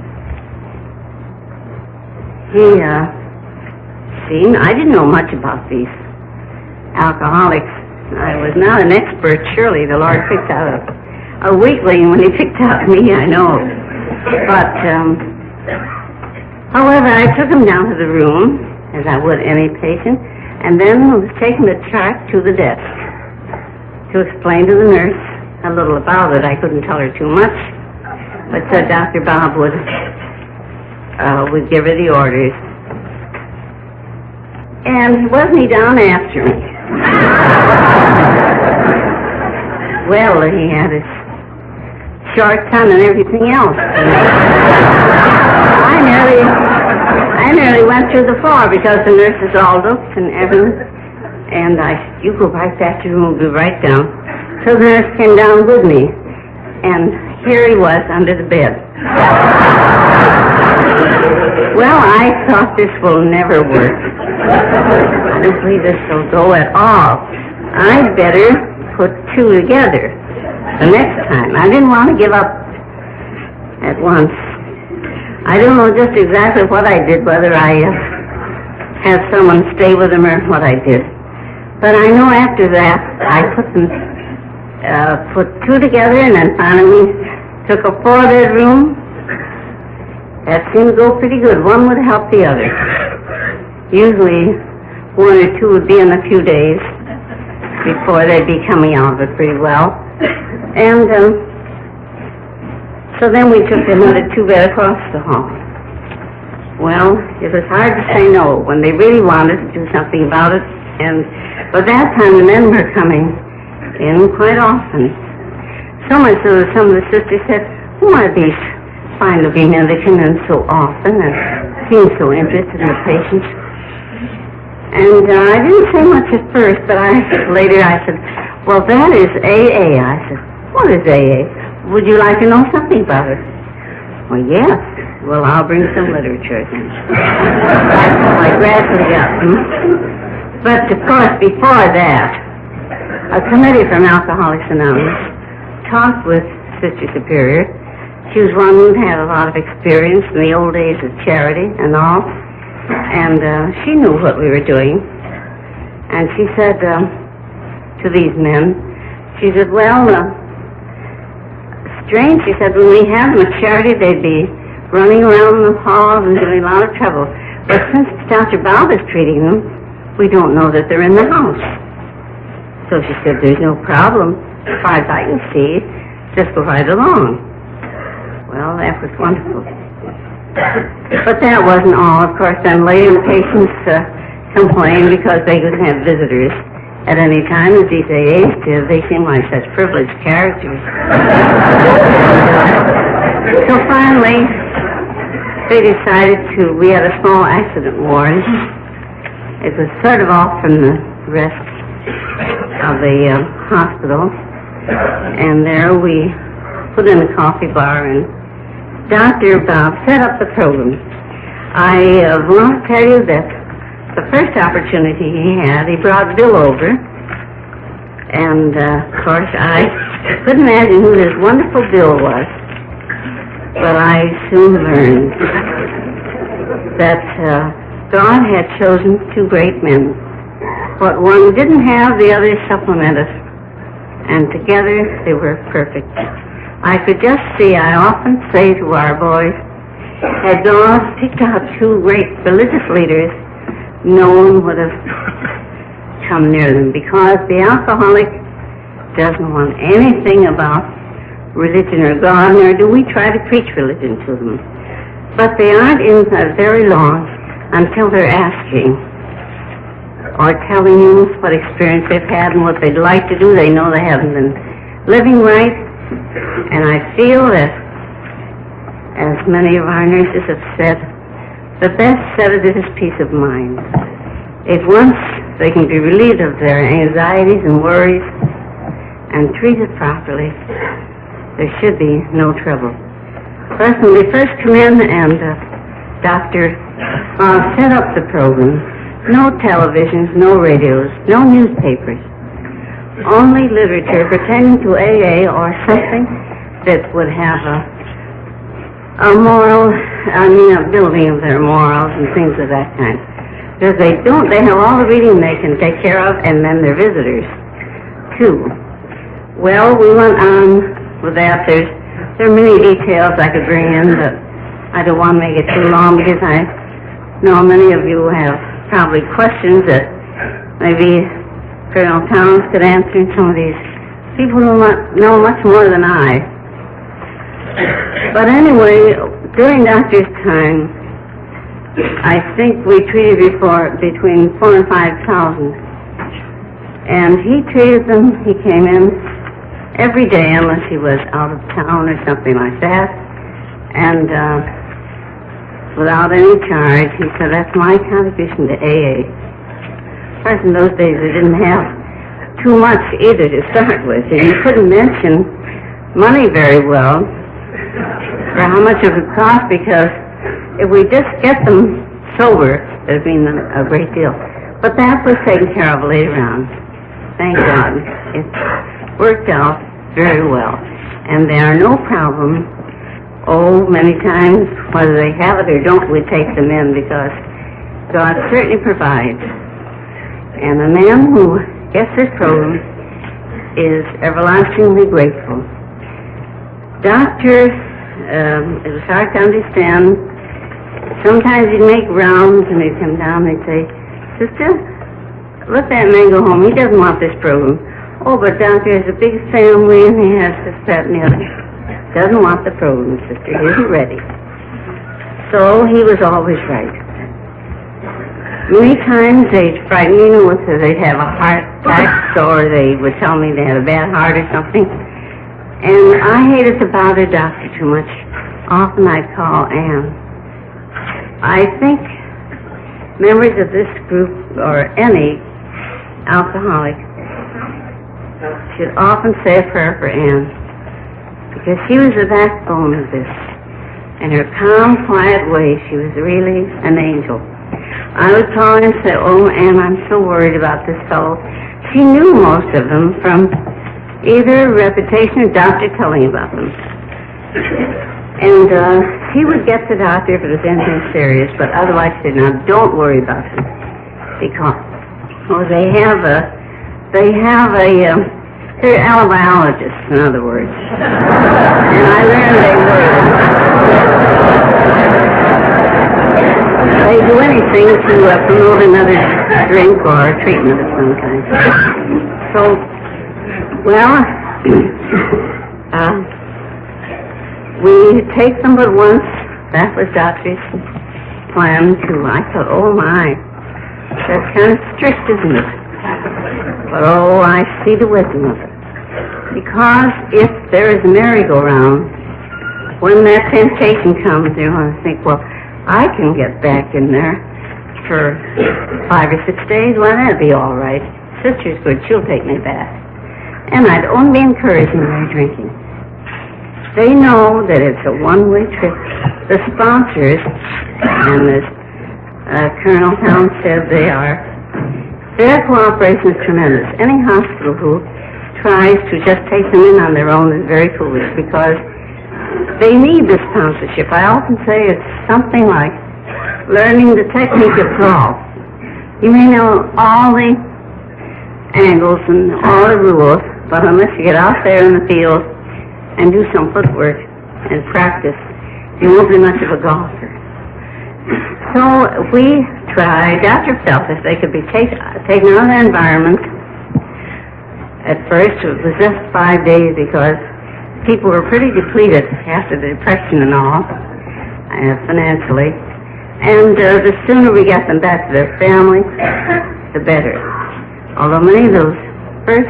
he uh, seemed, I didn't know much about these alcoholics. I was not an expert, surely. The Lord picked out a, a weakling when he picked out me, I know. But, um, however, I took him down to the room, as I would any patient, and then was taking the chart to the desk. to explain to the nurse a little about it. I couldn't tell her too much, but said Doctor Bob would, uh, would give her the orders. And wasn't he down after me? Well, he had his short tongue and everything else. I nearly, I nearly went through the floor because the nurses all looked and everything. And I said, you go right back to your room, be right down. So the nurse came down with me. And here he was under the bed. Well, I thought this will never work. I don't believe this will go at all. I'd better put two together the next time. I didn't want to give up at once. I don't know just exactly what I did, whether I uh, had someone stay with him or what I did. But I know after that, I put them, uh, put two together, and then finally took a four-bedroom. That seemed to go pretty good. One would help the other. Usually, one or two would be in a few days before they'd be coming out of it pretty well. And um, so then we took another two-bed across the hall. Well, it was hard to say no when they really wanted to do something about it. And by that time, the men were coming in quite often. So much so that some of the sisters said, why are these fine-looking men that come in so often and seem so interested in the patients? And uh, I didn't say much at first, but I later I said, well, that is A A. I said, what is A A? Would you like to know something about it? Well, yes. Well, I'll bring some literature then. That's how I gradually got them. But, of course, before that, a committee from Alcoholics Anonymous talked with Sister Superior. She was one who had a lot of experience in the old days of charity and all. And uh, she knew what we were doing. And she said uh, to these men, she said, well, uh, strange, she said, when we had them at charity, they'd be running around the halls and doing a lot of trouble. But since Doctor Bob is treating them, we don't know that they're in the house. So she said, there's no problem. As far as I can see, just go right along. Well, that was wonderful. But that wasn't all. Of course, then later the patients uh, complained because they couldn't have visitors at any time, as these A As did. They seemed like such privileged characters. So finally, they decided to, we had a small accident ward. It was sort of off from the rest of the uh, hospital. And there we put in a coffee bar, and Doctor Bob set up the program. I uh, want to tell you that the first opportunity he had, he brought Bill over, and uh, of course I couldn't imagine who this wonderful Bill was, but I soon learned that uh, God had chosen two great men. What one didn't have, the other supplemented, and together they were perfect. I could just see, I often say to our boys, had God picked out two great religious leaders, no one would have come near them, because the alcoholic doesn't want anything about religion or God, nor do we try to preach religion to them. But they aren't in there very long until they're asking or telling you what experience they've had and what they'd like to do. They know they haven't been living right. And I feel that, as many of our nurses have said, the best sedative is peace of mind. If once they can be relieved of their anxieties and worries and treated properly, there should be no trouble. First, when they first come in and uh, Doctor uh, set up the program, no televisions, no radios, no newspapers. Only literature pertaining to A A or something that would have a, a moral, I mean, a building of their morals and things of that kind. Because they don't, they have all the reading they can take care of, and then their visitors, too. Well, we went on with that. There's, there are many details I could bring in, but I don't want to make it too long because I know many of you have probably questions that maybe Colonel Towns could answer, and some of these people who know much more than I. But anyway, during Doctor's time, I think we treated before between four and five thousand. And he treated them, he came in every day unless he was out of town or something like that. And uh, without any charge, he said, that's my contribution to A A. Of course, in those days, they didn't have too much either to start with. And you couldn't mention money very well for how much it would cost, because if we just get them sober, it would mean a great deal. But that was taken care of later on. Thank God. It worked out very well. And there are no problems. Oh, many times, whether they have it or don't, we take them in, because God certainly provides. And the man who gets this program is everlastingly grateful. Doctor, um, it was hard to understand. Sometimes he'd make rounds and he'd come down and he'd say, Sister, let that man go home. He doesn't want this program. Oh, but Doctor has a big family and he has this, that, and the other. Doesn't want the program, Sister. He isn't ready. So he was always right. Many times they'd frighten me with it. They'd have a heart attack, or they would tell me they had a bad heart or something. And I hated to bother Doctor too much. Often I'd call Ann. I think members of this group, or any alcoholic, should often say a prayer for Ann, because she was the backbone of this. In her calm, quiet way, she was really an angel. I would call her and say, oh, Ann, I'm so worried about this fellow. She knew most of them from either reputation or doctor telling about them. And uh, she would get the doctor if it was anything serious, but otherwise she said, now, don't worry about them. Because well, they have a, they have a, um, they're alibiologists, in other words. And I learned they were. They do anything to uh, promote another drink or treatment of some kind. So, well, uh, we take them but once. That was Doctor's plan, too. I thought, oh, my, that's kind of strict, isn't it? But, oh, I see the wisdom of it. Because if there is a merry-go-round, when that temptation comes, you want to think, well, I can get back in there for five or six days. Well, that'd be all right. Sister's good. She'll take me back. And I'd only be encouraging their drinking. They know that it's a one-way trip. The sponsors, and as uh, Colonel Town said they are, their cooperation is tremendous. Any hospital who tries to just take them in on their own is very foolish, because they need the sponsorship. I often say it's something like learning the technique of golf. You may know all the angles and all the rules, but unless you get out there in the field and do some footwork and practice, you won't be much of a golfer. So we tried. Doctor felt if they could be take, taken out of their environment. At first, it was just five days because people were pretty depleted after the depression and all, uh, financially. And uh, the sooner we got them back to their family, the better. Although many of those first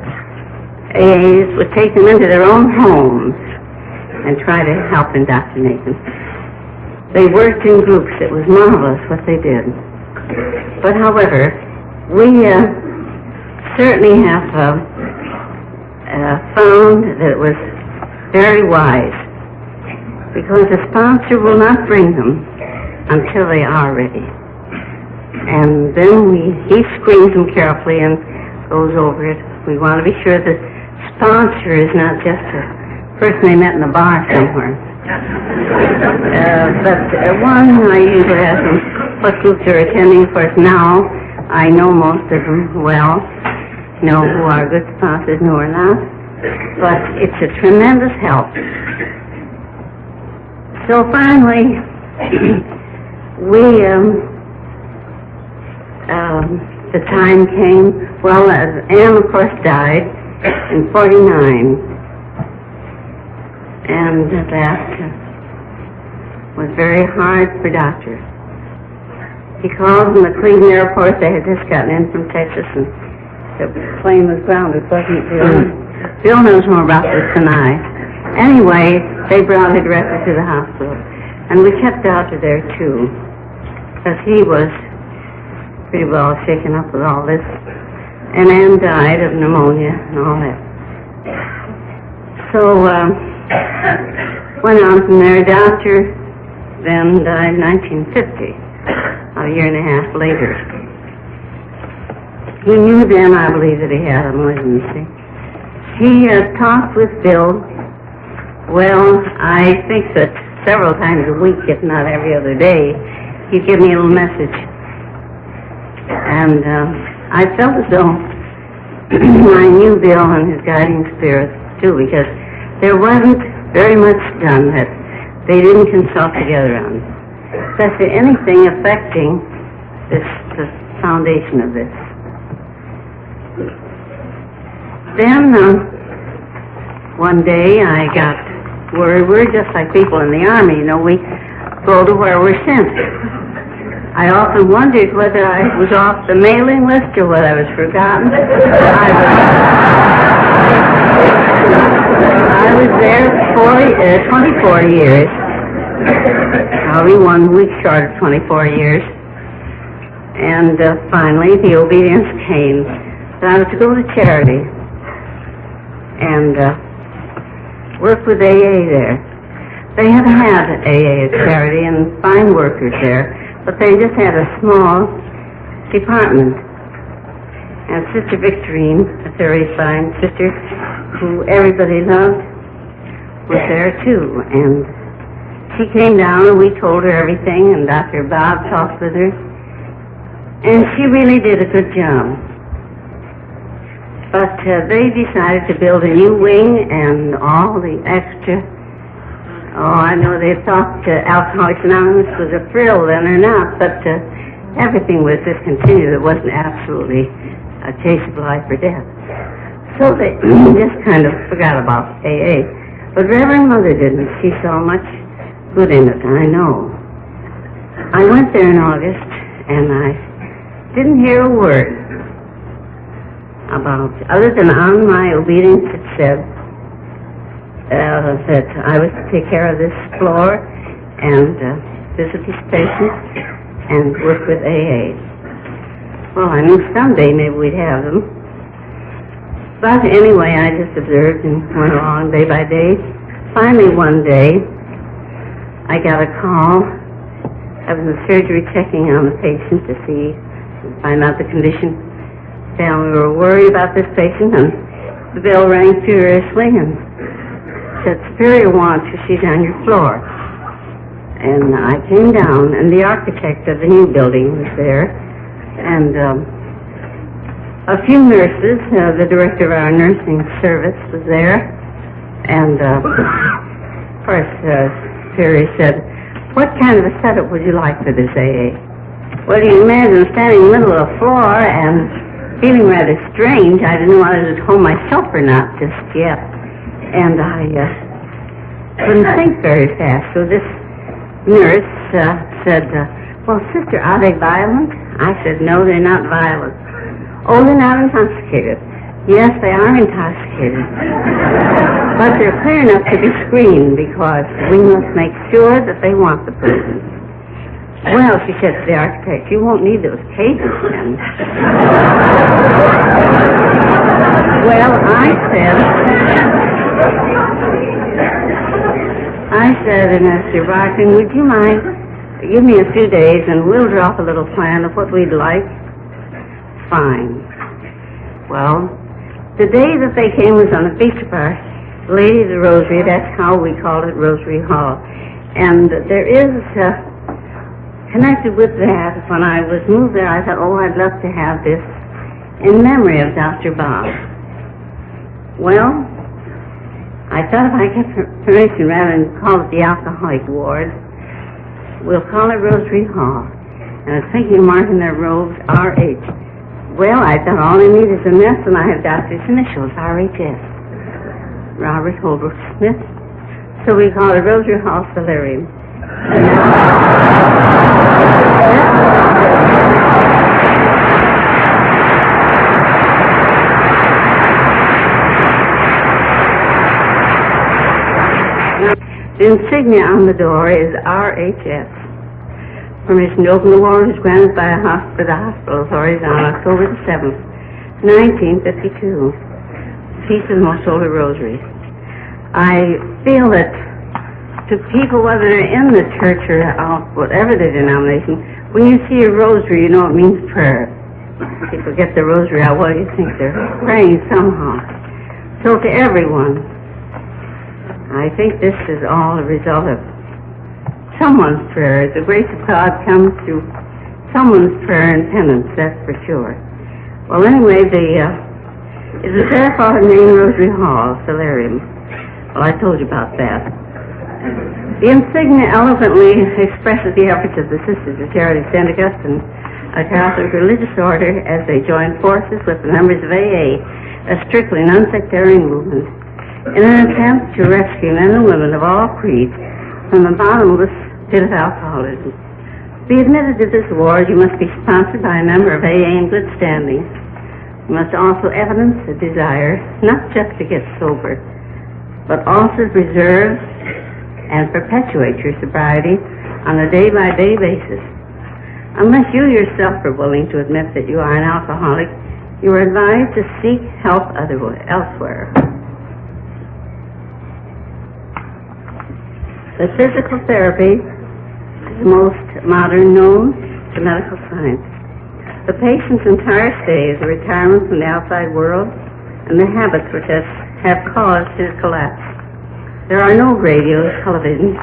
A As would take them into their own homes and try to help indoctrinate them. They worked in groups. It was marvelous what they did. But however, we uh, certainly have uh, uh, found that it was very wise, because the sponsor will not bring them until they are ready. And then we, he screens them carefully and goes over it. We want to be sure the sponsor is not just a person they met in a bar somewhere. Uh, but uh, one, I usually ask them what groups they're attending. Of course, now I know most of them well, know who are good sponsors and who are not. But it's a tremendous help. So finally, we, um, um, the time came, well, uh, Anne, of course, died, in forty-nine. And that was very hard for doctors. He called from the Cleveland airport. They had just gotten in from Texas, and the plane was grounded, wasn't Bill? Bill knows more about this than I. Anyway, they brought her directly to the hospital. And we kept Doctor there, too, because he was pretty well shaken up with all this. And Ann died of pneumonia and all that. So, um, went on from there. Doctor then died in nineteen fifty, about a year and a half later. He knew then, I believe, that he had a malignancy. He uh, talked with Bill, well, I think that several times a week, if not every other day, he'd give me a little message. And uh, I felt as though I knew Bill and his guiding spirit, too, because there wasn't very much done that they didn't consult together on, especially anything affecting this, the foundation of this. Then, uh, one day I got word, we're just like people in the Army, you know, we go to where we're sent. I often wondered whether I was off the mailing list or whether I was forgotten. I was, I was there for uh, twenty-four years, probably one week short of twenty-four years, and uh, finally the obedience came. So I was to go to charity and uh, work with A A there. They had had A A at charity and fine workers there, but they just had a small department. And Sister Victorine, a very fine sister who everybody loved, was there too. And she came down and we told her everything, and Doctor Bob talked with her. And she really did a good job. But uh, they decided to build a new wing, and all the extra, oh, I know they thought uh, Alcoholics Anonymous was a thrill then or not, but uh, everything was discontinued. It wasn't absolutely a case of life or death. So they just kind of forgot about A A. But Reverend Mother didn't. She saw much good in it, I know. I went there in August, and I didn't hear a word about, other than on my obedience it said uh, that I was to take care of this floor and uh, visit these patients and work with A A. Well, I knew someday maybe we'd have them. But anyway, I just observed and went along day by day. Finally, one day, I got a call. I was in the surgery checking on the patient to see, to find out the condition. And we were worried about this patient, and the bell rang furiously and said, Superior wants you, she's on your floor. And I came down, and the architect of the new building was there, and um, a few nurses, uh, the director of our nursing service was there, and uh, of course, uh, Superior said, what kind of a setup would you like for this A A? Well, you imagine standing in the middle of the floor and feeling rather strange. I didn't know whether I was at home myself or not just yet. And I uh, couldn't think very fast. So this nurse uh, said, uh, well, sister, are they violent? I said, no, they're not violent. Oh, they're not intoxicated. Yes, they are intoxicated. But they're clear enough to be screened because we must make sure that they want the person. Well, she said to the architect, you won't need those cages then. Well, I said, I said, and Mister Barton, would you mind give me a few days and we'll draw up a little plan of what we'd like? Fine. Well, the day that they came was on the beach bar, Lady of the Rosary, that's how we called it, Rosary Hall. And there is uh, connected with that, when I was moved there, I thought, oh, I'd love to have this in memory of Doctor Bob. Well, I thought if I get permission, rather than call it the alcoholic ward, we'll call it Rosary Hall. And I was thinking of marking their robes R H. Well, I thought all I need is a nest, and I have got his initials, R H S. Robert Holbrook Smith. So we call it Rosary Hall Solarium. The insignia on the door is R H S. Permission to open the ward was granted by, a hosp- by the hospital authorities on October the seventh, nineteen fifty-two. Peace of the Most Holy Rosary. I feel that to people, whether they're in the church or out, whatever the denomination, when you see a rosary, you know it means prayer. People get the rosary out, well, you think they're praying somehow. So to everyone, I think this is all a result of someone's prayer. The grace of God comes through someone's prayer and penance, that's for sure. Well, anyway, the uh, it's a Sarah Father named Rosary Hall, Solarium. Well, I told you about that. The insignia eloquently expresses the efforts of the Sisters of Charity of Saint Augustine, a Catholic religious order, as they join forces with the members of A A, a strictly non-sectarian movement, in an attempt to rescue men and women of all creeds from the bottomless pit of alcoholism. To be admitted to this ward, you must be sponsored by a member of A A in good standing. You must also evidence a desire not just to get sober, but also to preserve and perpetuate your sobriety on a day-by-day basis. Unless you yourself are willing to admit that you are an alcoholic, you are advised to seek help otherwise, elsewhere. The physical therapy is the most modern known to medical science. The patient's entire stay is a retirement from the outside world and the habits which has, have caused his collapse. There are no radios, television,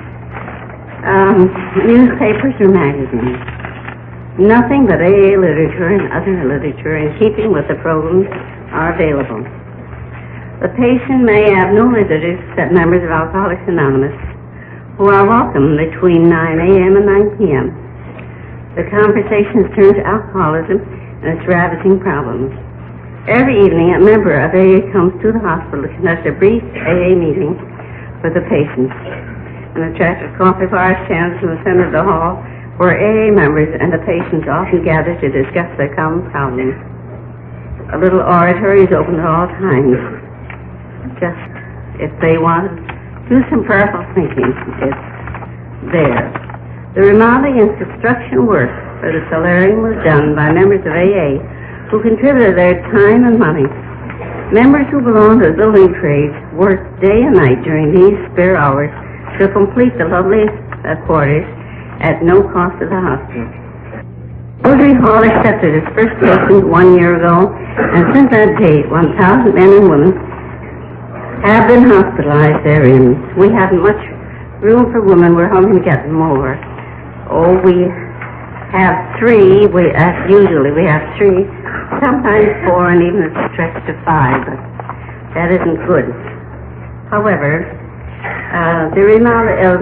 um, newspapers, or magazines. Nothing but A A literature and other literature in keeping with the programs are available. The patient may have no visitors except members of Alcoholics Anonymous, who are welcome between nine a.m. and nine p.m. The conversation is turned to alcoholism and its ravaging problems. Every evening, a member of A A comes to the hospital to conduct a brief A A meeting for the patients. An attractive coffee bar stands in the center of the hall where A A members and the patients often gather to discuss their common problems. A little oratory is open at all times. Just if they want to do some prayerful thinking, it's there. The remodeling and construction work for the solarium was done by members of A A who contributed their time and money. Members who belong to the building trades worked day and night during these spare hours to complete the lovely uh, quarters at no cost to the hospital. Rosary Hall accepted its first patient one year ago, and since that date, one thousand men and women have been hospitalized therein. We haven't much room for women. We're hoping to get more. Oh, we have three. We uh, usually we have three, sometimes four, and even it's stretched to five. But that isn't good. However, uh, the remodel of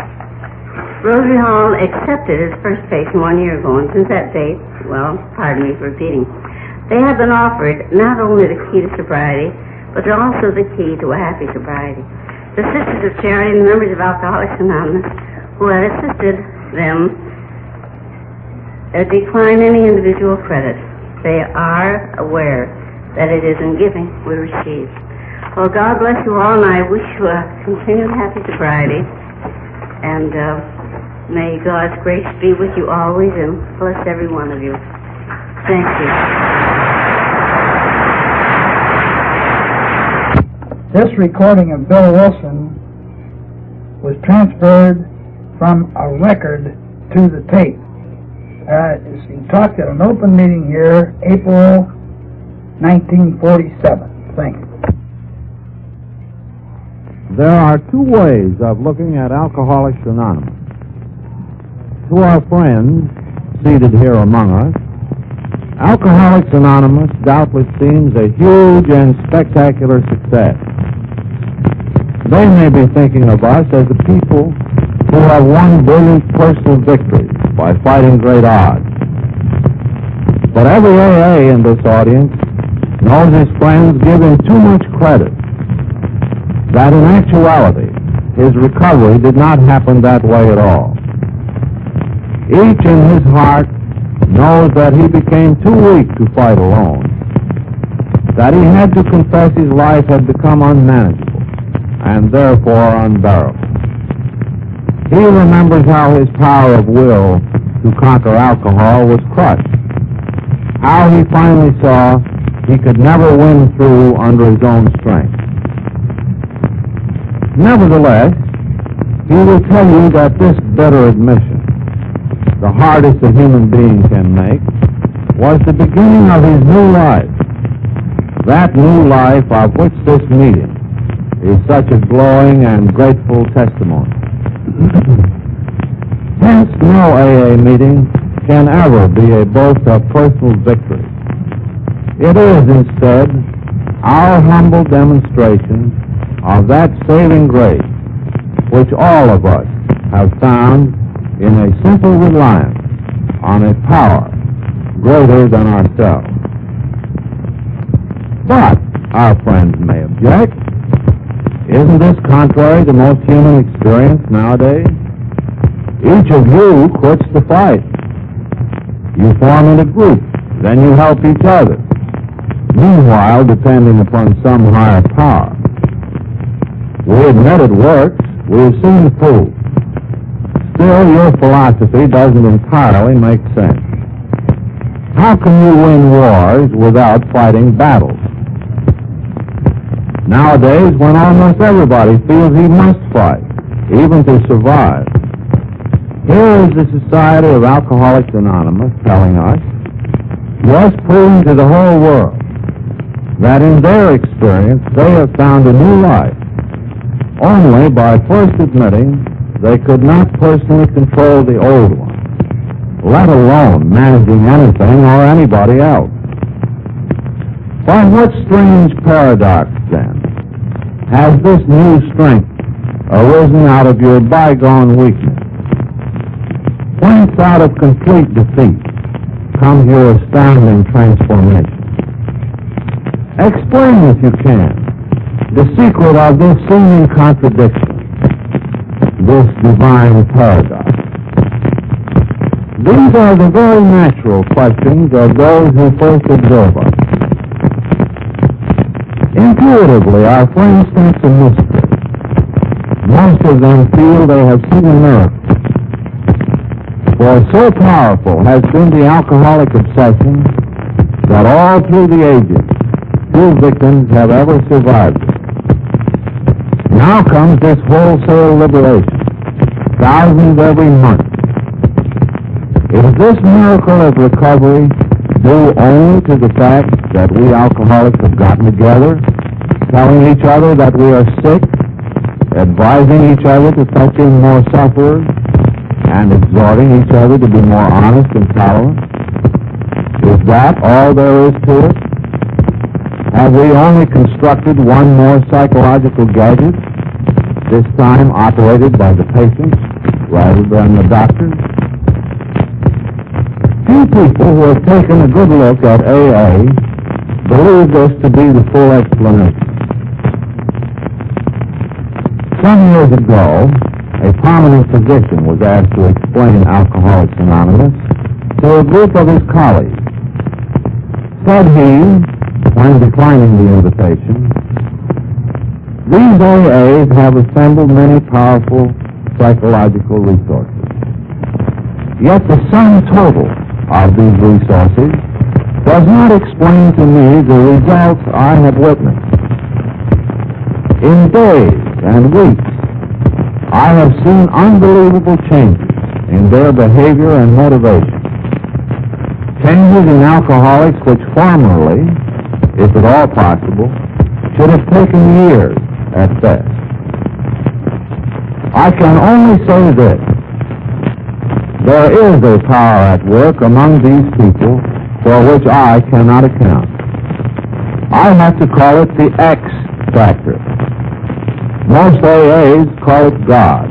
Rosary Hall accepted its first patient one year ago, and since that date, well, pardon me for repeating, they have been offered not only the key to sobriety, but they're also the key to a happy sobriety. The Sisters of Charity and the members of Alcoholics Anonymous who have assisted them uh, decline any individual credit. They are aware that it is in giving we receive. Well, God bless you all, and I wish you a continued happy sobriety, and uh, may God's grace be with you always and bless every one of you. Thank you. This recording of Bill Wilson was transferred from a record to the tape. Uh, he talked at an open meeting here, April nineteen forty-seven. Thank you. There are two ways of looking at Alcoholics Anonymous. To our friends seated here among us, Alcoholics Anonymous doubtless seems a huge and spectacular success. They may be thinking of us as the people who have won brilliant personal victories by fighting great odds. But every A A in this audience knows his friends give him too much credit, that in actuality, his recovery did not happen that way at all. Each in his heart knows that he became too weak to fight alone, that he had to confess his life had become unmanageable and therefore unbearable. He remembers how his power of will to conquer alcohol was crushed, how he finally saw he could never win through under his own strength. Nevertheless, he will tell you that this bitter admission, the hardest a human being can make, was the beginning of his new life. That new life of which this meeting is such a glowing and grateful testimony. Hence, no A A meeting can ever be a boast of personal victory. It is, instead, our humble demonstration of that saving grace which all of us have found in a simple reliance on a power greater than ourselves. But, our friends may object, isn't this contrary to most human experience nowadays? Each of you quits the fight. You form into groups, then you help each other, meanwhile depending upon some higher power. We admit it works. We have seen proof. Still, your philosophy doesn't entirely make sense. How can you win wars without fighting battles? Nowadays, when almost everybody feels he must fight, even to survive, here is the Society of Alcoholics Anonymous telling us, thus proving to the whole world, that in their experience they have found a new life only by first admitting they could not personally control the old one, let alone managing anything or anybody else. By what strange paradox, then, has this new strength arisen out of your bygone weakness? Whence out of complete defeat comes your astounding transformation? Explain, if you can, the secret of this seeming contradiction, this divine paradox. These are the very natural questions of those who first observe us. Intuitively, our friends sense a mystery. Most of them feel they have seen a miracle. For so powerful has been the alcoholic obsession that all through the ages, few victims have ever survived it. Now comes this wholesale liberation, thousands every month. Is this miracle of recovery due only to the fact that we alcoholics have gotten together, telling each other that we are sick, advising each other to touch in more sufferers, and exhorting each other to be more honest and tolerant? Is that all there is to it? Have we only constructed one more psychological gadget, this time operated by the patients rather than the doctors? Few people who have taken a good look at A A believe this to be the full explanation. Some years ago, a prominent physician was asked to explain Alcoholics Anonymous to a group of his colleagues. Said he, when declining the invitation, these A As have assembled many powerful psychological resources. Yet the sum total of these resources does not explain to me the results I have witnessed. In days and weeks, I have seen unbelievable changes in their behavior and motivation. Changes in alcoholics which formerly, if at all possible, should have taken years at best. I can only say this. There is a power at work among these people for which I cannot account. I have to call it the X factor. Most A As call it God.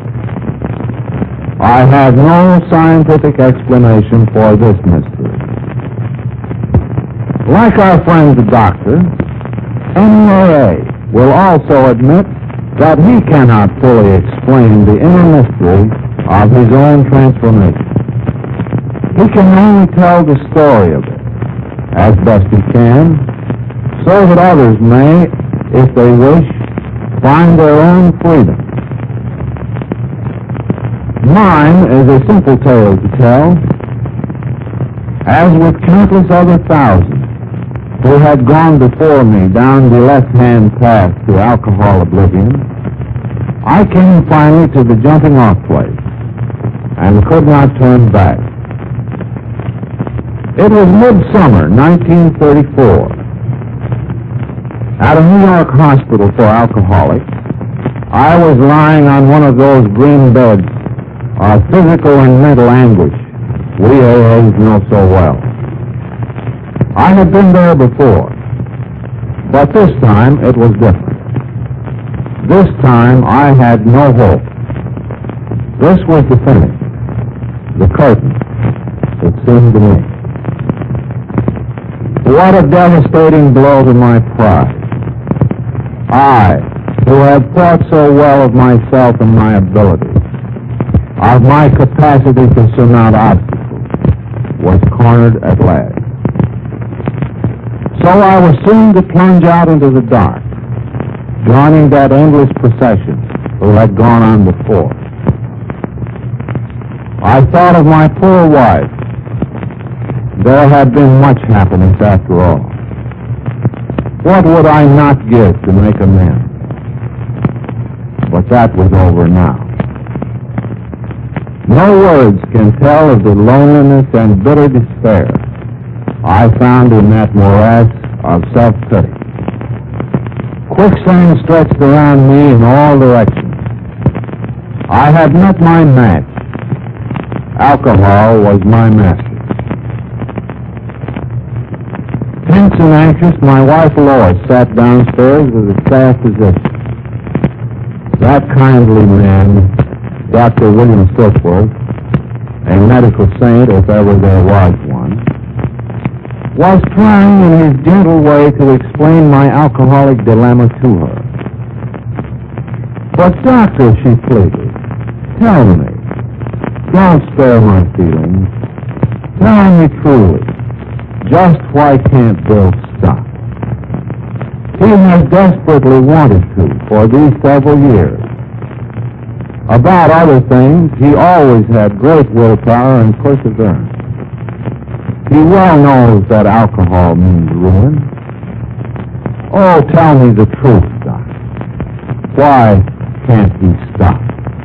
I have no scientific explanation for this mystery. Like our friend the doctor, N E A will also admit that he cannot fully explain the inner mystery of his own transformation. He can only tell the story of it as best he can, so that others may, if they wish, find their own freedom. Mine is a simple tale to tell. As with countless other thousands who had gone before me down the left-hand path to alcohol oblivion, I came finally to the jumping-off place and could not turn back. It was midsummer, nineteen thirty-four. At a New York hospital for alcoholics, I was lying on one of those green beds of physical and mental anguish we A As know so well. I had been there before, but this time it was different. This time I had no hope. This was the finish, the curtain, it seemed to me. What a devastating blow to my pride. I, who had thought so well of myself and my abilities, of my capacity to surmount obstacles, was cornered at last. So I was soon to plunge out into the dark, joining that endless procession who had gone on before. I thought of my poor wife. There had been much happiness after all. What would I not give to make amends? But that was over now. No words can tell of the loneliness and bitter despair I found in that morass of self-pity. Quicksand stretched around me in all directions. I had met my match. Alcohol was my master. Tense and anxious, my wife Lois sat downstairs with a staff physician. That kindly man, Doctor William Silkworth, a medical saint if ever there was one, was trying in his gentle way to explain my alcoholic dilemma to her. But, doctor, she pleaded, tell me, don't spare my feelings. Tell me truly, just why can't Bill stop? He has desperately wanted to for these several years. About other things, he always had great willpower and perseverance. He well knows that alcohol means ruin. Oh, tell me the truth, Doc. Why can't he stop?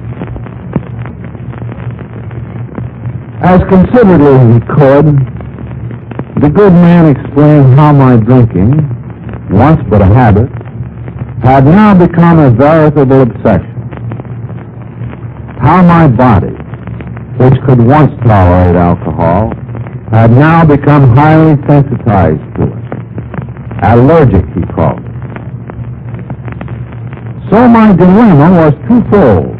As considerately as he could, the good man explained how my drinking, once but a habit, had now become a veritable obsession. How my body, which could once tolerate alcohol, had now become highly sensitized to it. Allergic, he called it. So my dilemma was twofold.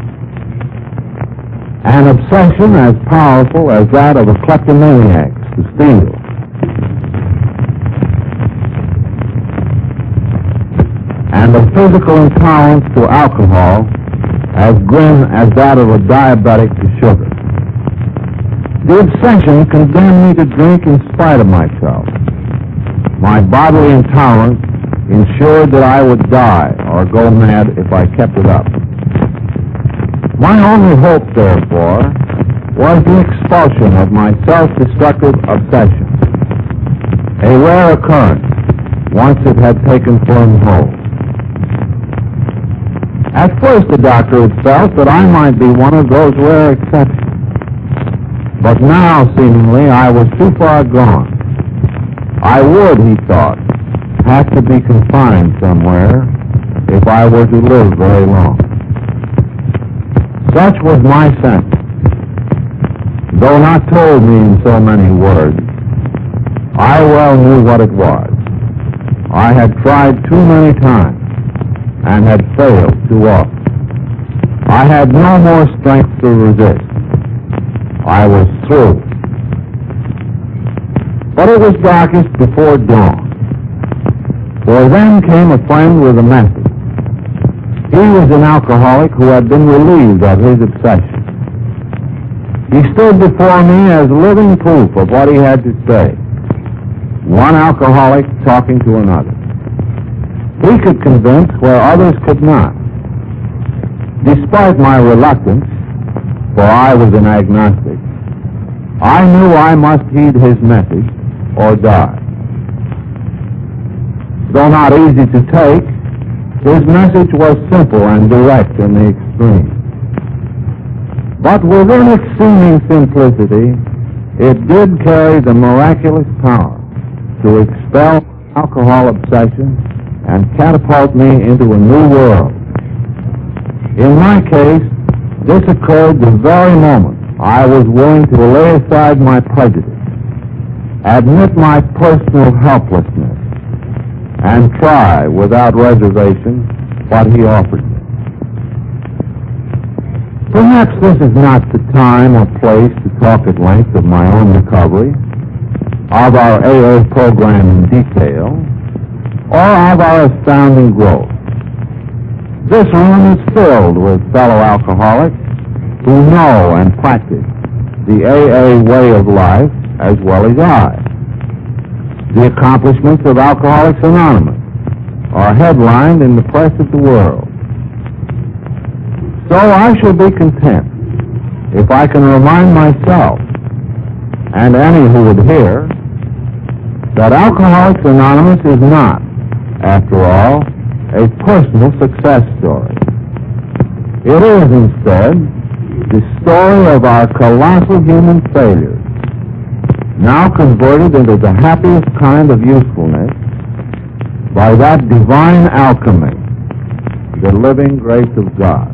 An obsession as powerful as that of a kleptomaniac to steal. And a physical intolerance to alcohol as grim as that of a diabetic to sugar. The obsession condemned me to drink in spite of myself. My bodily intolerance ensured that I would die or go mad if I kept it up. My only hope, therefore, was the expulsion of my self-destructive obsession, a rare occurrence once it had taken firm hold. At first, the doctor had felt that I might be one of those rare exceptions. But now, seemingly, I was too far gone. I would, he thought, have to be confined somewhere if I were to live very long. Such was my sentence. Though not told me in so many words, I well knew what it was. I had tried too many times and had failed too often. I had no more strength to resist. I was through. But it was darkest before dawn. For then came a friend with a message. He was an alcoholic who had been relieved of his obsession. He stood before me as living proof of what he had to say. One alcoholic talking to another. He could convince where others could not. Despite my reluctance, for I was an agnostic, I knew I must heed his message or die. Though not easy to take, his message was simple and direct in the extreme. But within its seeming simplicity, it did carry the miraculous power to expel alcohol obsession and catapult me into a new world. In my case, this occurred the very moment I was willing to lay aside my prejudice, admit my personal helplessness, and try without reservation what he offered me. Perhaps this is not the time or place to talk at length of my own recovery, of our A A program in detail, or of our astounding growth. This room is filled with fellow alcoholics who know and practice the A A way of life as well as I. The accomplishments of Alcoholics Anonymous are headlined in the press of the world. So I shall be content if I can remind myself, and any who would hear, that Alcoholics Anonymous is not, after all, a personal success story. It is, instead, the story of our colossal human failures, now converted into the happiest kind of usefulness by that divine alchemy, the living grace of God.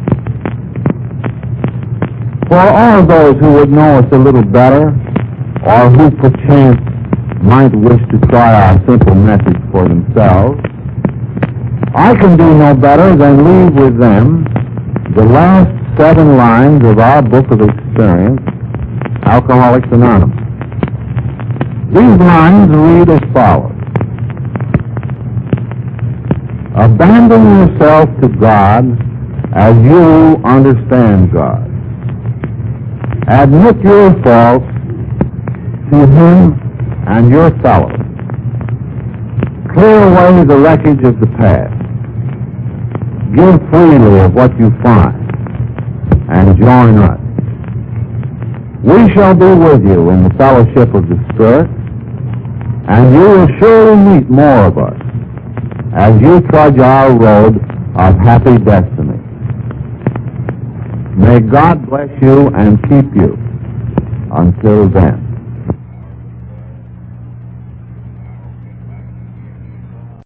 For all those who would know us a little better, or who perchance might wish to try our simple message for themselves, I can do no better than leave with them the last seven lines of our book of experience, Alcoholics Anonymous. These lines read as follows. Abandon yourself to God as you understand God. Admit your faults to Him and your fellows. Clear away the wreckage of the past. Give freely of what you find, and join us. We shall be with you in the fellowship of the Spirit, and you will surely meet more of us as you trudge our road of happy destiny. May God bless you and keep you until then.